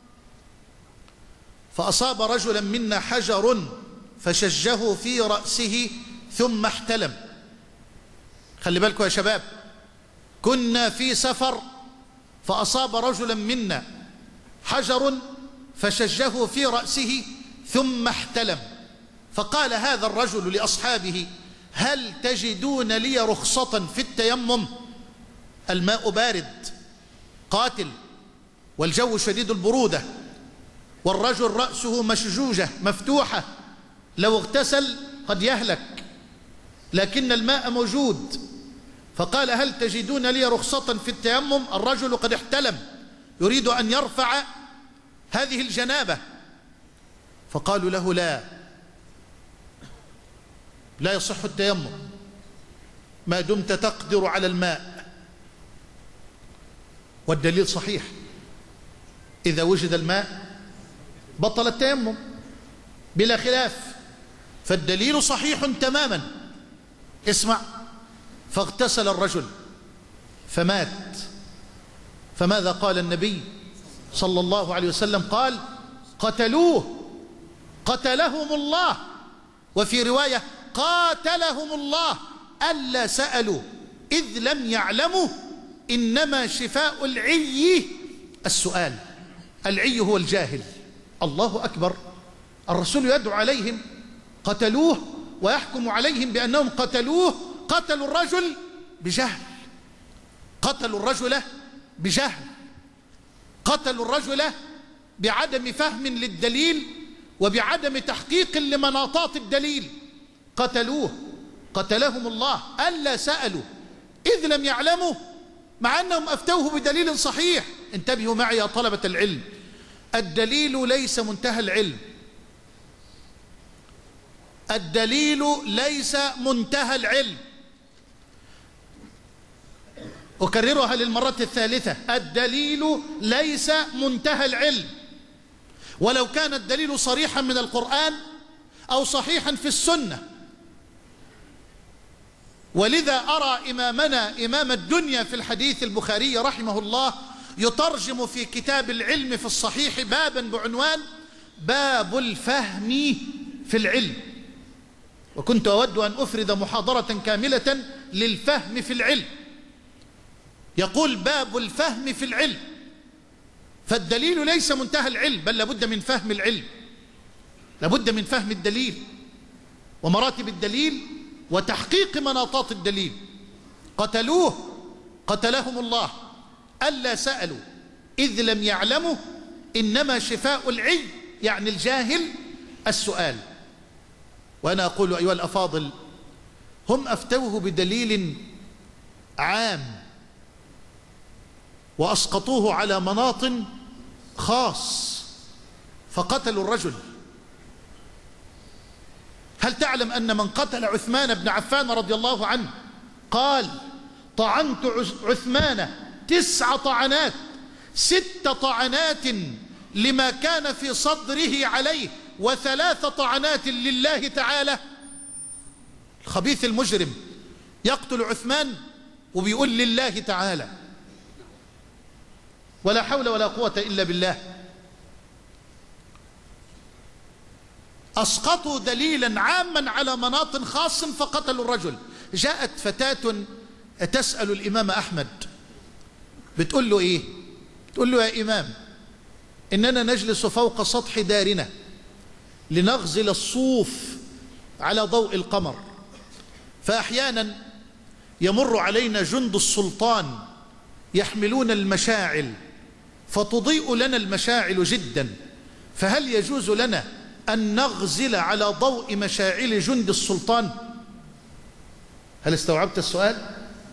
فأصاب رجلا منا حجر فشجه في رأسه ثم احتلم. خلي بالكم يا شباب، كنا في سفر فأصاب رجلا منا حجر فشجه في رأسه ثم احتلم، فقال هذا الرجل لأصحابه هل تجدون لي رخصة في التيمم؟ الماء بارد قاتل والجو شديد البرودة والرجل رأسه مشجوجة مفتوحة، لو اغتسل قد يهلك، لكن الماء موجود. فقال هل تجدون لي رخصة في التيمم؟ الرجل قد احتلم يريد أن يرفع هذه الجنابة، فقالوا له لا لا يصح التيمم ما دمت تقدر على الماء. والدليل صحيح، إذا وجد الماء بطل التيمم بلا خلاف، فالدليل صحيح تماما. اسمع، فاغتسل الرجل فمات، فماذا قال النبي صلى الله عليه وسلم؟ قال قتلوه قتلهم الله، وفي رواية قاتلهم الله ألا سألوا إذ لم يعلموا إنما شفاء العي السؤال. العي هو الجاهل. الله أكبر، الرسول يدعو عليهم قتلوه ويحكم عليهم بأنهم قتلوه، قتلوا الرجل بجهل، قتلوا الرجل بجهل، قتلوا الرجل بعدم فهم للدليل وبعدم تحقيق لمناطات الدليل، قتلوه قتلهم الله، ألا سألوا إذ لم يعلموا مع أنهم أفتوه بدليل صحيح. انتبهوا معي يا طلبة العلم، الدليل ليس منتهى العلم، الدليل ليس منتهى العلم. أكررها للمرة الثالثة، الدليل ليس منتهى العلم، ولو كان الدليل صريحا من القرآن أو صحيحا في السنة. ولذا أرى إمامنا إمام الدنيا في الحديث البخاري رحمه الله يترجم في كتاب العلم في الصحيح بابا بعنوان باب الفهم في العلم، وكنت أود أن أفرد محاضرة كاملة للفهم في العلم. يقول باب الفهم في العلم، فالدليل ليس منتهى العلم، بل لابد من فهم العلم، لابد من فهم الدليل ومراتب الدليل وتحقيق مناطات الدليل. قتلوه قتلهم الله، ألا سألوا إذ لم يعلموا، إنما شفاء العي يعني الجاهل السؤال. وأنا أقول أيها الأفاضل، هم أفتوه بدليل عام وأسقطوه على مناط خاص فقتلوا الرجل. هل تعلم أن من قتل عثمان بن عفان رضي الله عنه قال طعنت عثمان تسع طعنات، ست طعنات لما كان في صدره عليه وثلاث طعنات لله تعالى؟ الخبيث المجرم يقتل عثمان وبيقول لله تعالى، ولا حول ولا قوة إلا بالله. أسقطوا دليلا عاما على مناط خاص فقتلوا الرجل. جاءت فتاة تسأل الإمام أحمد، بتقول له إيه؟ تقول له يا إمام، إننا نجلس فوق سطح دارنا لنغزل الصوف على ضوء القمر، فأحيانا يمر علينا جند السلطان يحملون المشاعل فتضيء لنا المشاعل جدا، فهل يجوز لنا أن نغزل على ضوء مشاعل جند السلطان؟ هل استوعبت السؤال؟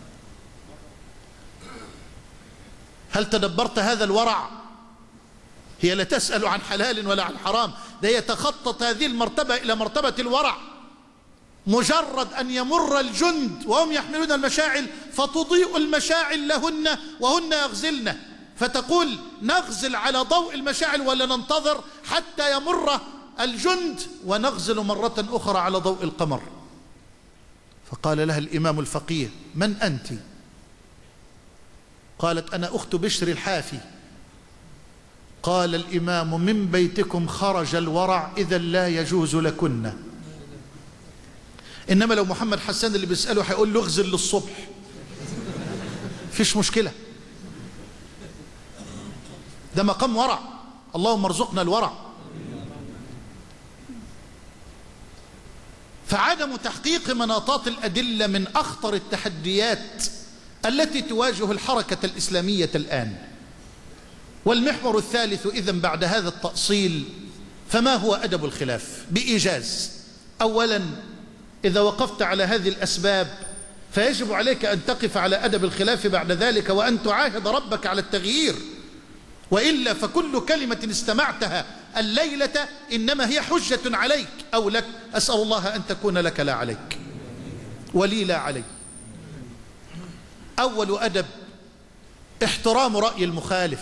هل تدبرت هذا الورع؟ هي لا تسأل عن حلال ولا عن حرام، ده يتخطط هذه المرتبة إلى مرتبة الورع. مجرد أن يمر الجند وهم يحملون المشاعل فتضيء المشاعل لهن وهن يغزلن، فتقول نغزل على ضوء المشاعل ولا ننتظر حتى يمر الجند ونغزل مرة أخرى على ضوء القمر؟ فقال لها الإمام الفقيه من أنت؟ قالت أنا أخت بشر الحافي. قال الإمام من بيتكم خرج الورع إذا لا يجوز لكن. إنما لو محمد حسان اللي بيسأله هيقول له اغزل للصبح فيش مشكلة، ده مقام ورع، اللهم ارزقنا الورع. فعدم تحقيق مناطات الأدلة من أخطر التحديات التي تواجه الحركة الإسلامية الآن. والمحور الثالث إذن بعد هذا التأصيل، فما هو أدب الخلاف؟ بإيجاز. أولا، إذا وقفت على هذه الأسباب فيجب عليك أن تقف على أدب الخلاف بعد ذلك، وأن تعاهد ربك على التغيير، وإلا فكل كلمة استمعتها الليلة إنما هي حجة عليك أو لك. أسأل الله أن تكون لك لا عليك ولي لا علي. أول أدب احترام رأي المخالف،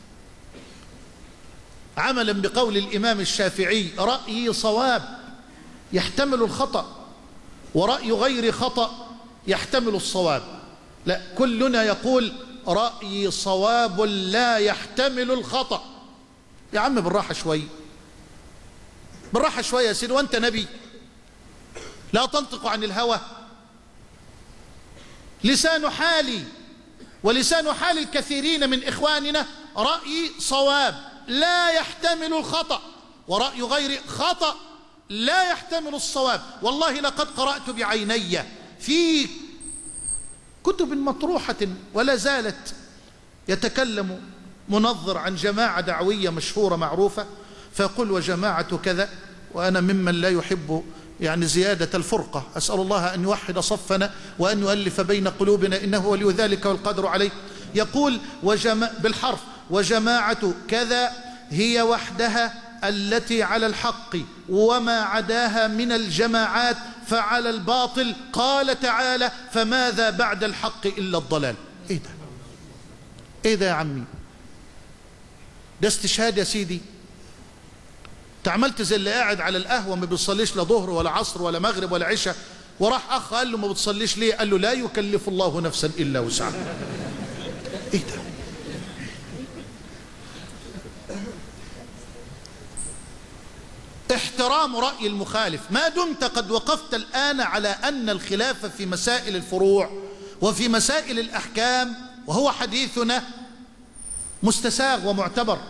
عملا بقول الإمام الشافعي رأيي صواب يحتمل الخطأ ورأي غير خطأ يحتمل الصواب. لا، كلنا يقول رأيي صواب لا يحتمل الخطأ. يا عم بالراحة شوي، بالراحة شوي يا سيدي، وانت نبي؟ لا تنطق عن الهوى. لسان حالي ولسان حال الكثيرين من إخواننا رأيي صواب لا يحتمل الخطأ، ورأي غير خطأ لا يحتمل الصواب. والله لقد قرأت بعيني في كتب مطروحة ولا زالت يتكلم منظر عن جماعة دعوية مشهورة معروفة فيقول وجماعة كذا، وأنا ممن لا يحب يعني زيادة الفرقة، أسأل الله أن يوحد صفنا وأن يؤلف بين قلوبنا إنه ولي ذلك والقدر عليه. يقول وجما بالحرف وجماعة كذا هي وحدها التي على الحق، وما عداها من الجماعات فعلى الباطل. قال تعالى فماذا بعد الحق إلا الضلال. إيه ده؟ إيه ده يا عمي؟ ده استشهاد يا سيدي. تعملت زي اللي قاعد على القهوة ما بيصليش لا ظهر ولا عصر ولا مغرب ولا عشاء، وراح أخ قال له ما بتصليش ليه؟ قال له لا يكلف الله نفسا إلا وسعها. إيه ده؟ احترام رأي المخالف. ما دمت قد وقفت الآن على أن الخلاف في مسائل الفروع وفي مسائل الأحكام وهو حديثنا مستساغ ومعتبر،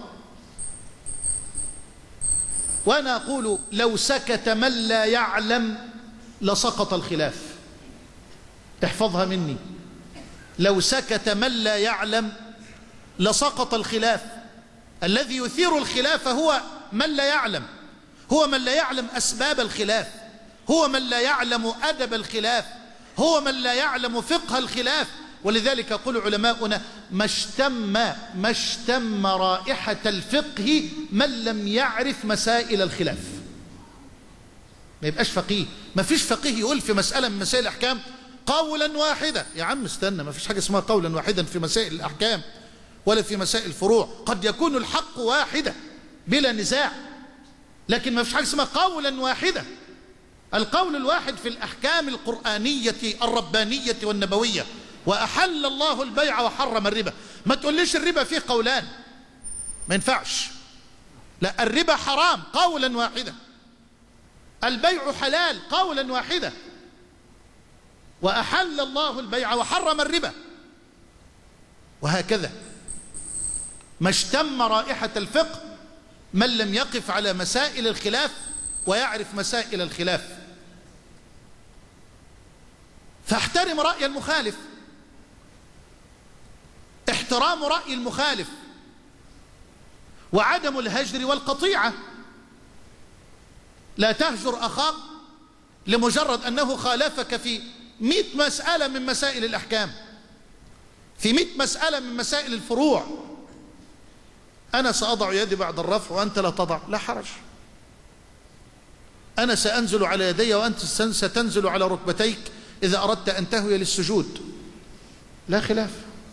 وأنا أقول لو سكت من لا يعلم لسقط الخلاف. احفظها مني، لو سكت من لا يعلم لسقط الخلاف. الذي يثير الخلاف هو من لا يعلم، هو من لا يعلم أسباب الخلاف، هو من لا يعلم أدب الخلاف، هو من لا يعلم فقه الخلاف. ولذلك يقول علماؤنا ما اشتم ما اشتم رائحة الفقه من لم يعرف مسائل الخلاف. ما يبقاش فقيه. ما فيش فقيه يقول في مسألة من مسائل الأحكام قولا واحدا. يا عم استنى، ما فيش حاجة اسمها قولا واحدا في مسائل الأحكام ولا في مسائل الفروع. قد يكون الحق واحدة بلا نزاع، لكن ما فيش حاجة اسمها قولا واحدا. القول الواحد في الأحكام القرآنية الربانية والنبوية. وأحل الله البيع وحرم الربا. ما تقوليش الربا فيه قولان، ما ينفعش. لا، الربا حرام قولا واحدا، البيع حلال قولا واحدا. وأحل الله البيع وحرم الربا، وهكذا. ما اشتم رائحة الفقه من لم يقف على مسائل الخلاف ويعرف مسائل الخلاف. فاحترم رأي المخالف. احترام رأي المخالف وعدم الهجر والقطيعة. لا تهجر أخاك لمجرد أنه خالفك في مئة مسألة من مسائل الأحكام، في مئة مسألة من مسائل الفروع. أنا سأضع يدي بعد الرفع وأنت لا تضع، لا حرج. أنا سأنزل على يدي وأنت ستنزل على ركبتيك إذا أردت أن تهوي للسجود، لا خلاف.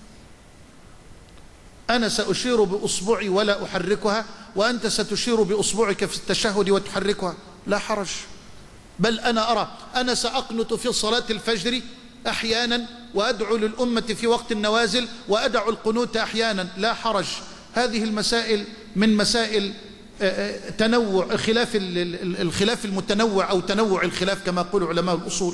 أنا سأشير بأصبعي ولا أحركها، وأنت ستشير بأصبعك في التشهد وتحركها، لا حرج. بل أنا أرى أنا سأقنت في صلاة الفجر أحيانا وأدعو للأمة في وقت النوازل وأدعو القنوت أحيانا، لا حرج. هذه المسائل من مسائل تنوع خلاف الخلاف المتنوع أو تنوع الخلاف كما يقول علماء الأصول.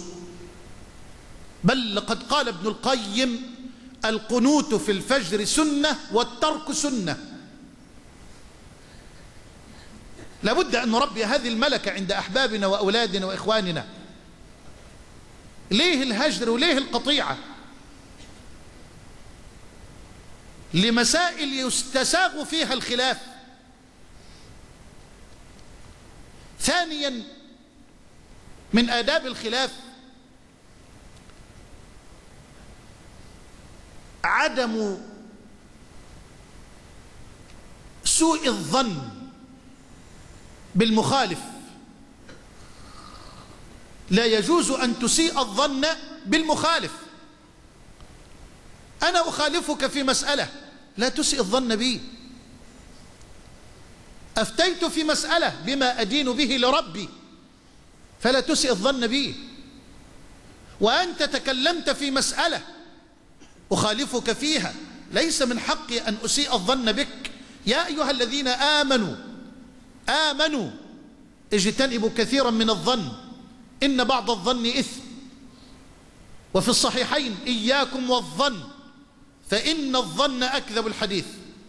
بل لقد قال ابن القيم القنوت في الفجر سنة والترك سنة. لابد أن نربي هذه الملكة عند أحبابنا وأولادنا وإخواننا. ليه الهجر وليه القطيعة؟ لمسائل يستساغ فيها الخلاف. ثانيا من آداب الخلاف عدم سوء الظن بالمخالف. لا يجوز أن تسيء الظن بالمخالف. أنا أخالفك في مسألة، لا تسيء الظن بي. أفتيت في مسألة بما أدين به لربي، فلا تسيء الظن بي. وأنت تكلمت في مسألة أخالفك فيها، ليس من حقي أن أسيء الظن بك. يا أيها الذين آمنوا آمنوا اجتنبوا كثيرا من الظن إن بعض الظن إثم. وفي الصحيحين إياكم والظن فإن الظن أكذب الحديث.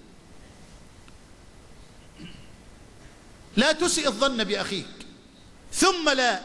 لا تسيء الظن بأخيك، ثم لا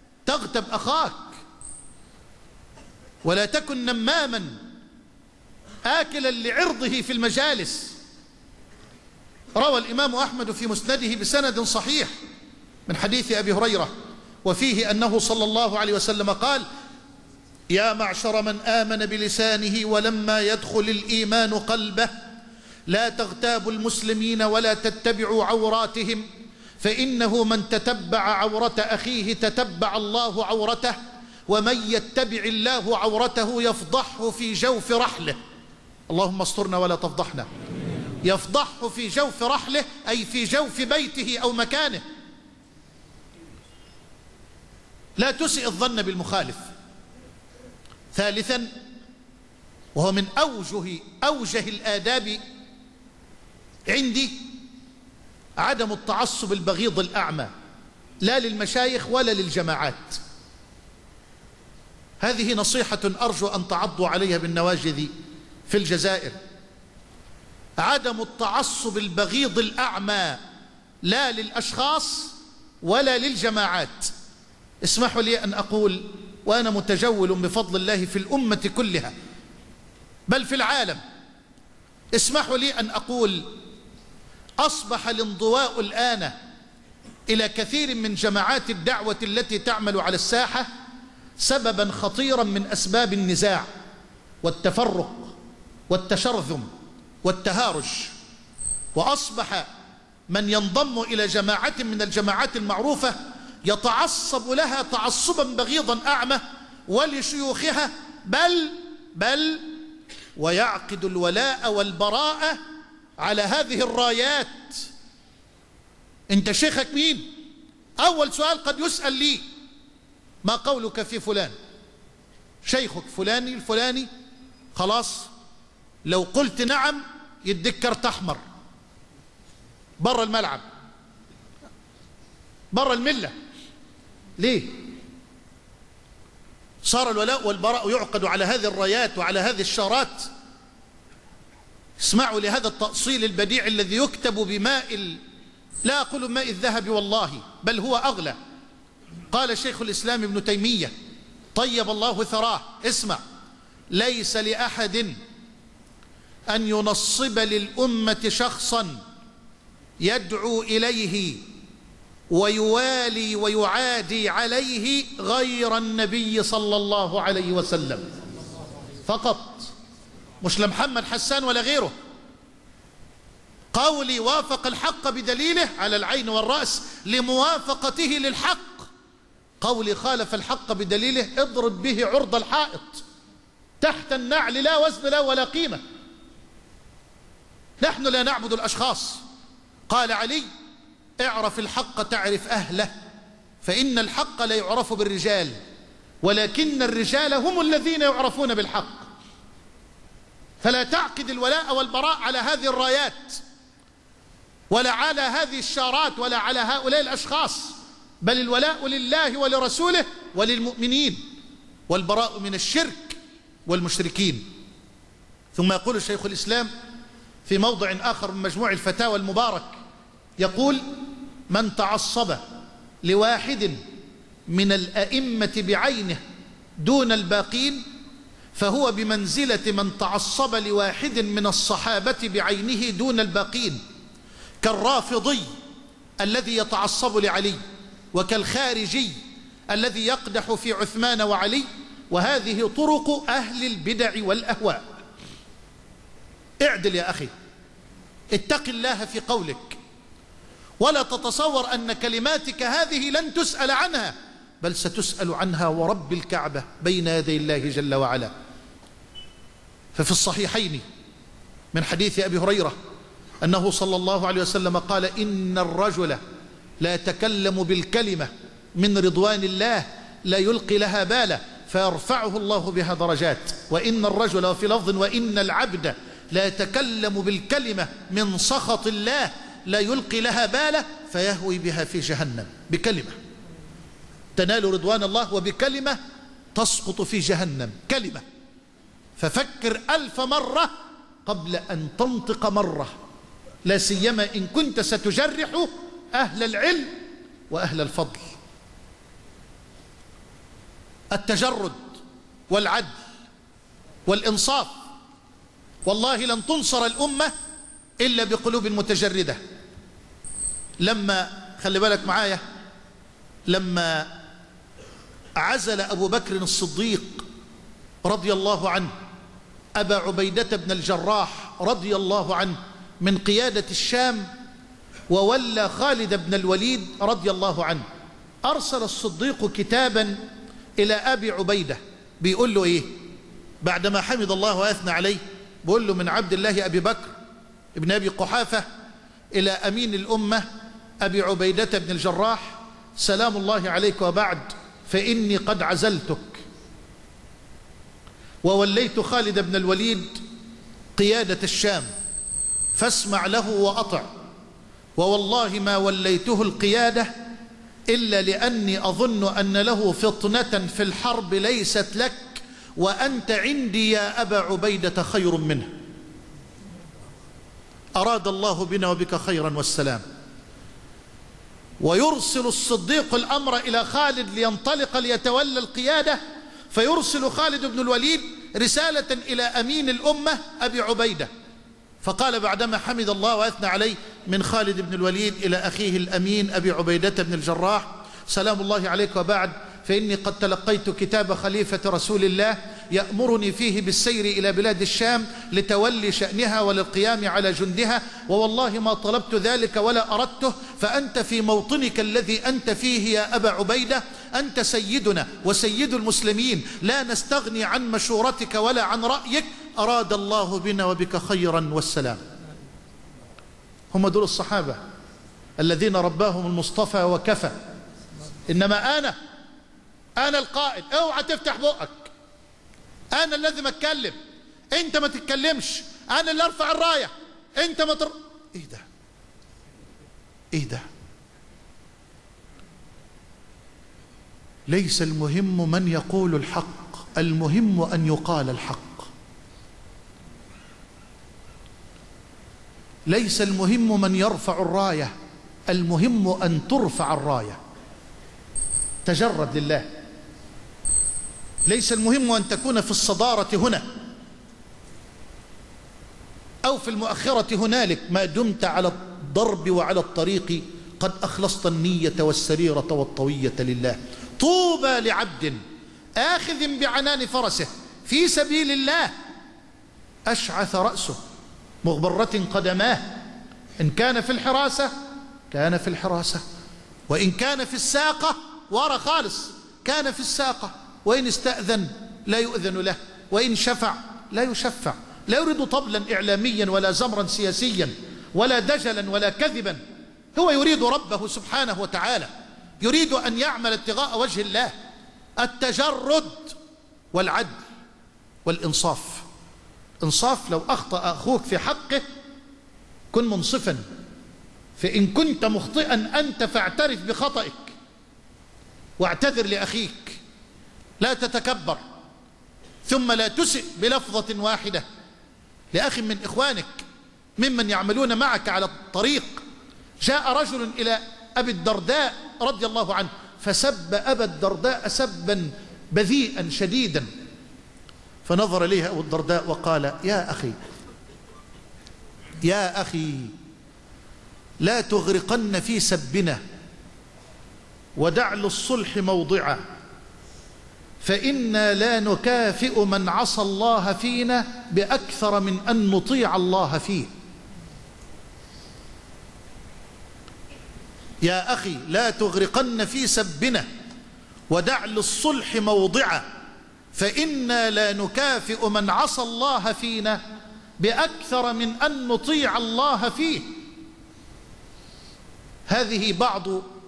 تغتب أخاك، ولا تكن نماما آكلا لعرضه في المجالس. روى الإمام أحمد في مسنده بسند صحيح من حديث أبي هريرة، وفيه أنه صلى الله عليه وسلم قال: يا معشر من آمن بلسانه ولما يدخل الإيمان قلبه، لا تغتابوا المسلمين ولا تتبعوا عوراتهم، فإنه من تتبع عورة أخيه تتبع الله عورته، ومن يتبع الله عورته يفضحه في جوف رحله. اللهم استرنا ولا تفضحنا. يفضحه في جوف رحله أي في جوف بيته أو مكانه. لا تسئ الظن بالمخالف. ثالثا، وهو من أوجه أوجه الآداب عندي، عدم التعصب البغيض الأعمى، لا للمشايخ ولا للجماعات. هذه نصيحة أرجو أن تعضوا عليها بالنواجذ في الجزائر. عدم التعصب البغيض الأعمى، لا للأشخاص ولا للجماعات. اسمحوا لي أن أقول، وأنا متجول بفضل الله في الأمة كلها بل في العالم، اسمحوا لي أن أقول: أصبح الانضواء الآن إلى كثير من جماعات الدعوة التي تعمل على الساحة سببا خطيرا من أسباب النزاع والتفرق والتشرذم والتهارج. وأصبح من ينضم إلى جماعة من الجماعات المعروفة يتعصب لها تعصبا بغيضا أعمى ولشيوخها، بل بل ويعقد الولاء والبراء على هذه الرايات. انت شيخك مين؟ أول سؤال قد يسأل لي: ما قولك في فلان؟ شيخك فلاني الفلاني. خلاص، لو قلت نعم يديك كرت أحمر، برا الملعب، برا الملة. ليه؟ صار الولاء والبراء يعقد على هذه الرايات وعلى هذه الشارات. اسمعوا لهذا التأصيل البديع الذي يكتب بماء ال... لا أقول ماء الذهب والله، بل هو أغلى. قال شيخ الإسلام ابن تيمية طيب الله ثراه: اسمع، ليس لأحد أن ينصب للأمة شخصا يدعو إليه ويوالي ويعادي عليه غير النبي صلى الله عليه وسلم فقط، مش لمحمد حسان ولا غيره. قولي وافق الحق بدليله على العين والرأس لموافقته للحق، قولي خالف الحق بدليله اضرب به عرض الحائط تحت النعل، لا وزن له ولا قيمة. نحن لا نعبد الأشخاص. قال علي: اعرف الحق تعرف أهله، فإن الحق لا يعرف بالرجال ولكن الرجال هم الذين يعرفون بالحق. فلا تعقد الولاء والبراء على هذه الرايات ولا على هذه الشارات ولا على هؤلاء الأشخاص، بل الولاء لله ولرسوله وللمؤمنين، والبراء من الشرك والمشركين. ثم يقول شيخ الإسلام في موضع آخر من مجموع الفتاوى المبارك، يقول: من تعصب لواحد من الأئمة بعينه دون الباقين فهو بمنزلة من تعصب لواحد من الصحابة بعينه دون الباقين، كالرافضي الذي يتعصب لعلي، وكالخارجي الذي يقدح في عثمان وعلي. وهذه طرق أهل البدع والأهواء. اعدل يا أخي، اتق الله في قولك، ولا تتصور أن كلماتك هذه لن تسأل عنها، بل ستسأل عنها ورب الكعبة بين يدي الله جل وعلا. ففي الصحيحين من حديث أبي هريرة أنه صلى الله عليه وسلم قال: إن الرجل لا يتكلم بالكلمة من رضوان الله لا يلقي لها بالا فيرفعه الله بها درجات، وإن الرجل، وفي لفظ: وإن العبد لا يتكلم بالكلمة من سخط الله لا يلقي لها بالا فيهوي بها في جهنم. بكلمة تنال رضوان الله، وبكلمة تسقط في جهنم. كلمة. ففكر ألف مرة قبل أن تنطق مرة، لا سيما إن كنت ستجرح أهل العلم وأهل الفضل. التجرد والعدل والإنصاف والله لن تنصر الأمة إلا بقلوب متجردة. لما خلي بالك معايا، لما عزل أبو بكر الصديق رضي الله عنه أبا عبيدة بن الجراح رضي الله عنه من قيادة الشام وولى خالد بن الوليد رضي الله عنه، أرسل الصديق كتابا إلى أبي عبيدة بيقول له إيه بعدما حمد الله وأثنى عليه؟ بيقول له: من عبد الله أبي بكر ابن أبي قحافة إلى أمين الأمة أبي عبيدة بن الجراح، سلام الله عليك، وبعد فإني قد عزلتك ووليت خالد بن الوليد قيادة الشام، فاسمع له وأطع، ووالله ما وليته القيادة إلا لأني أظن أن له فطنة في الحرب ليست لك، وأنت عندي يا أبا عبيدة خير منه. أراد الله بنا وبك خيرا والسلام. ويرسل الصديق الأمر إلى خالد لينطلق ليتولى القيادة، فيرسل خالد بن الوليد رسالة إلى أمين الأمة أبي عبيدة، فقال بعدما حمد الله وأثنى عليه: من خالد بن الوليد إلى أخيه الأمين أبي عبيدة بن الجراح، سلام الله عليك، وبعد فإني قد تلقيت كتاب خليفة رسول الله يأمرني فيه بالسير إلى بلاد الشام لتولي شأنها وللقيام على جندها، ووالله ما طلبت ذلك ولا أردته، فأنت في موطنك الذي أنت فيه يا أبا عبيدة، أنت سيدنا وسيد المسلمين، لا نستغني عن مشورتك ولا عن رأيك، أراد الله بنا وبك خيرا والسلام. هم دول الصحابة الذين رباهم المصطفى وكفى. إنما أنا أنا القائد، اوعى تفتح بقك، أنا الذي ما اتكلم، أنت ما تتكلمش، أنا اللي أرفع الراية، أنت ما تر... إيه ده؟ إيه ده؟ ليس المهم من يقول الحق، المهم أن يقال الحق. ليس المهم من يرفع الراية، المهم أن ترفع الراية. تجرد لله. ليس المهم أن تكون في الصدارة هنا أو في المؤخرة هنالك، ما دمت على الضرب وعلى الطريق قد أخلصت النية والسريرة والطوية لله. طوبى لعبد آخذ بعنان فرسه في سبيل الله، أشعث رأسه مغبرة قدماه، إن كان في الحراسة كان في الحراسة، وإن كان في الساقة ورا خالص كان في الساقة، وإن استأذن لا يؤذن له، وإن شفع لا يشفع. لا يريد طبلا إعلاميا ولا زمرا سياسيا ولا دجلا ولا كذبا، هو يريد ربه سبحانه وتعالى، يريد أن يعمل ابتغاء وجه الله. التجرد والعدل والإنصاف. إنصاف، لو أخطأ أخوك في حقه كن منصفا، فإن كنت مخطئا أنت فاعترف بخطئك واعتذر لأخيك، لا تتكبر، ثم لا تسئ بلفظة واحدة لأخ من إخوانك ممن يعملون معك على الطريق. جاء رجل إلى أبي الدرداء رضي الله عنه فسب أبا الدرداء سبا بذيئا شديدا، فنظر إليه أبو الدرداء وقال: يا أخي يا أخي لا تغرقن في سبنا، ودع للصلح موضعا، فإنا لا نكافئ من عصى الله فينا بأكثر من أن نطيع الله فيه. يا أخي لا تغرقن في سبنا، ودع للصلح موضعا، فإنا لا نكافئ من عصى الله فينا بأكثر من أن نطيع الله فيه. هذه بعض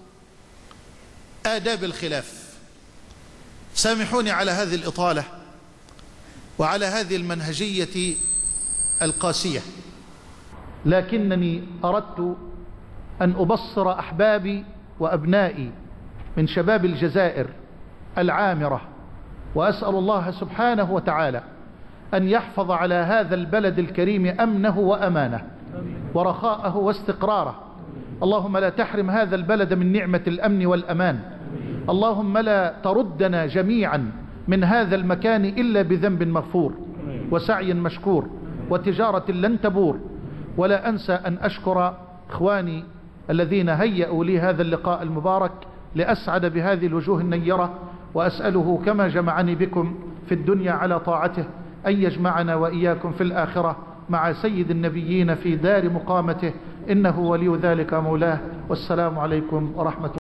آداب الخلاف. سامحوني على هذه الإطالة وعلى هذه المنهجية القاسية، لكنني أردت أن أبصر أحبابي وأبنائي من شباب الجزائر العامرة، وأسأل الله سبحانه وتعالى أن يحفظ على هذا البلد الكريم أمنه وأمانه ورخاءه واستقراره. اللهم لا تحرم هذا البلد من نعمة الأمن والأمان. اللهم لا تردنا جميعا من هذا المكان إلا بذنب مغفور وسعي مشكور. وتجارة لن تبور. ولا أنسى أن أشكر إخواني الذين هيئوا لي هذا اللقاء المبارك لأسعد بهذه الوجوه النيرة، وأسأله كما جمعني بكم في الدنيا على طاعته أن يجمعنا وإياكم في الآخرة مع سيد النبيين في دار مقامته، إنه ولي ذلك مولاه. والسلام عليكم ورحمة الله.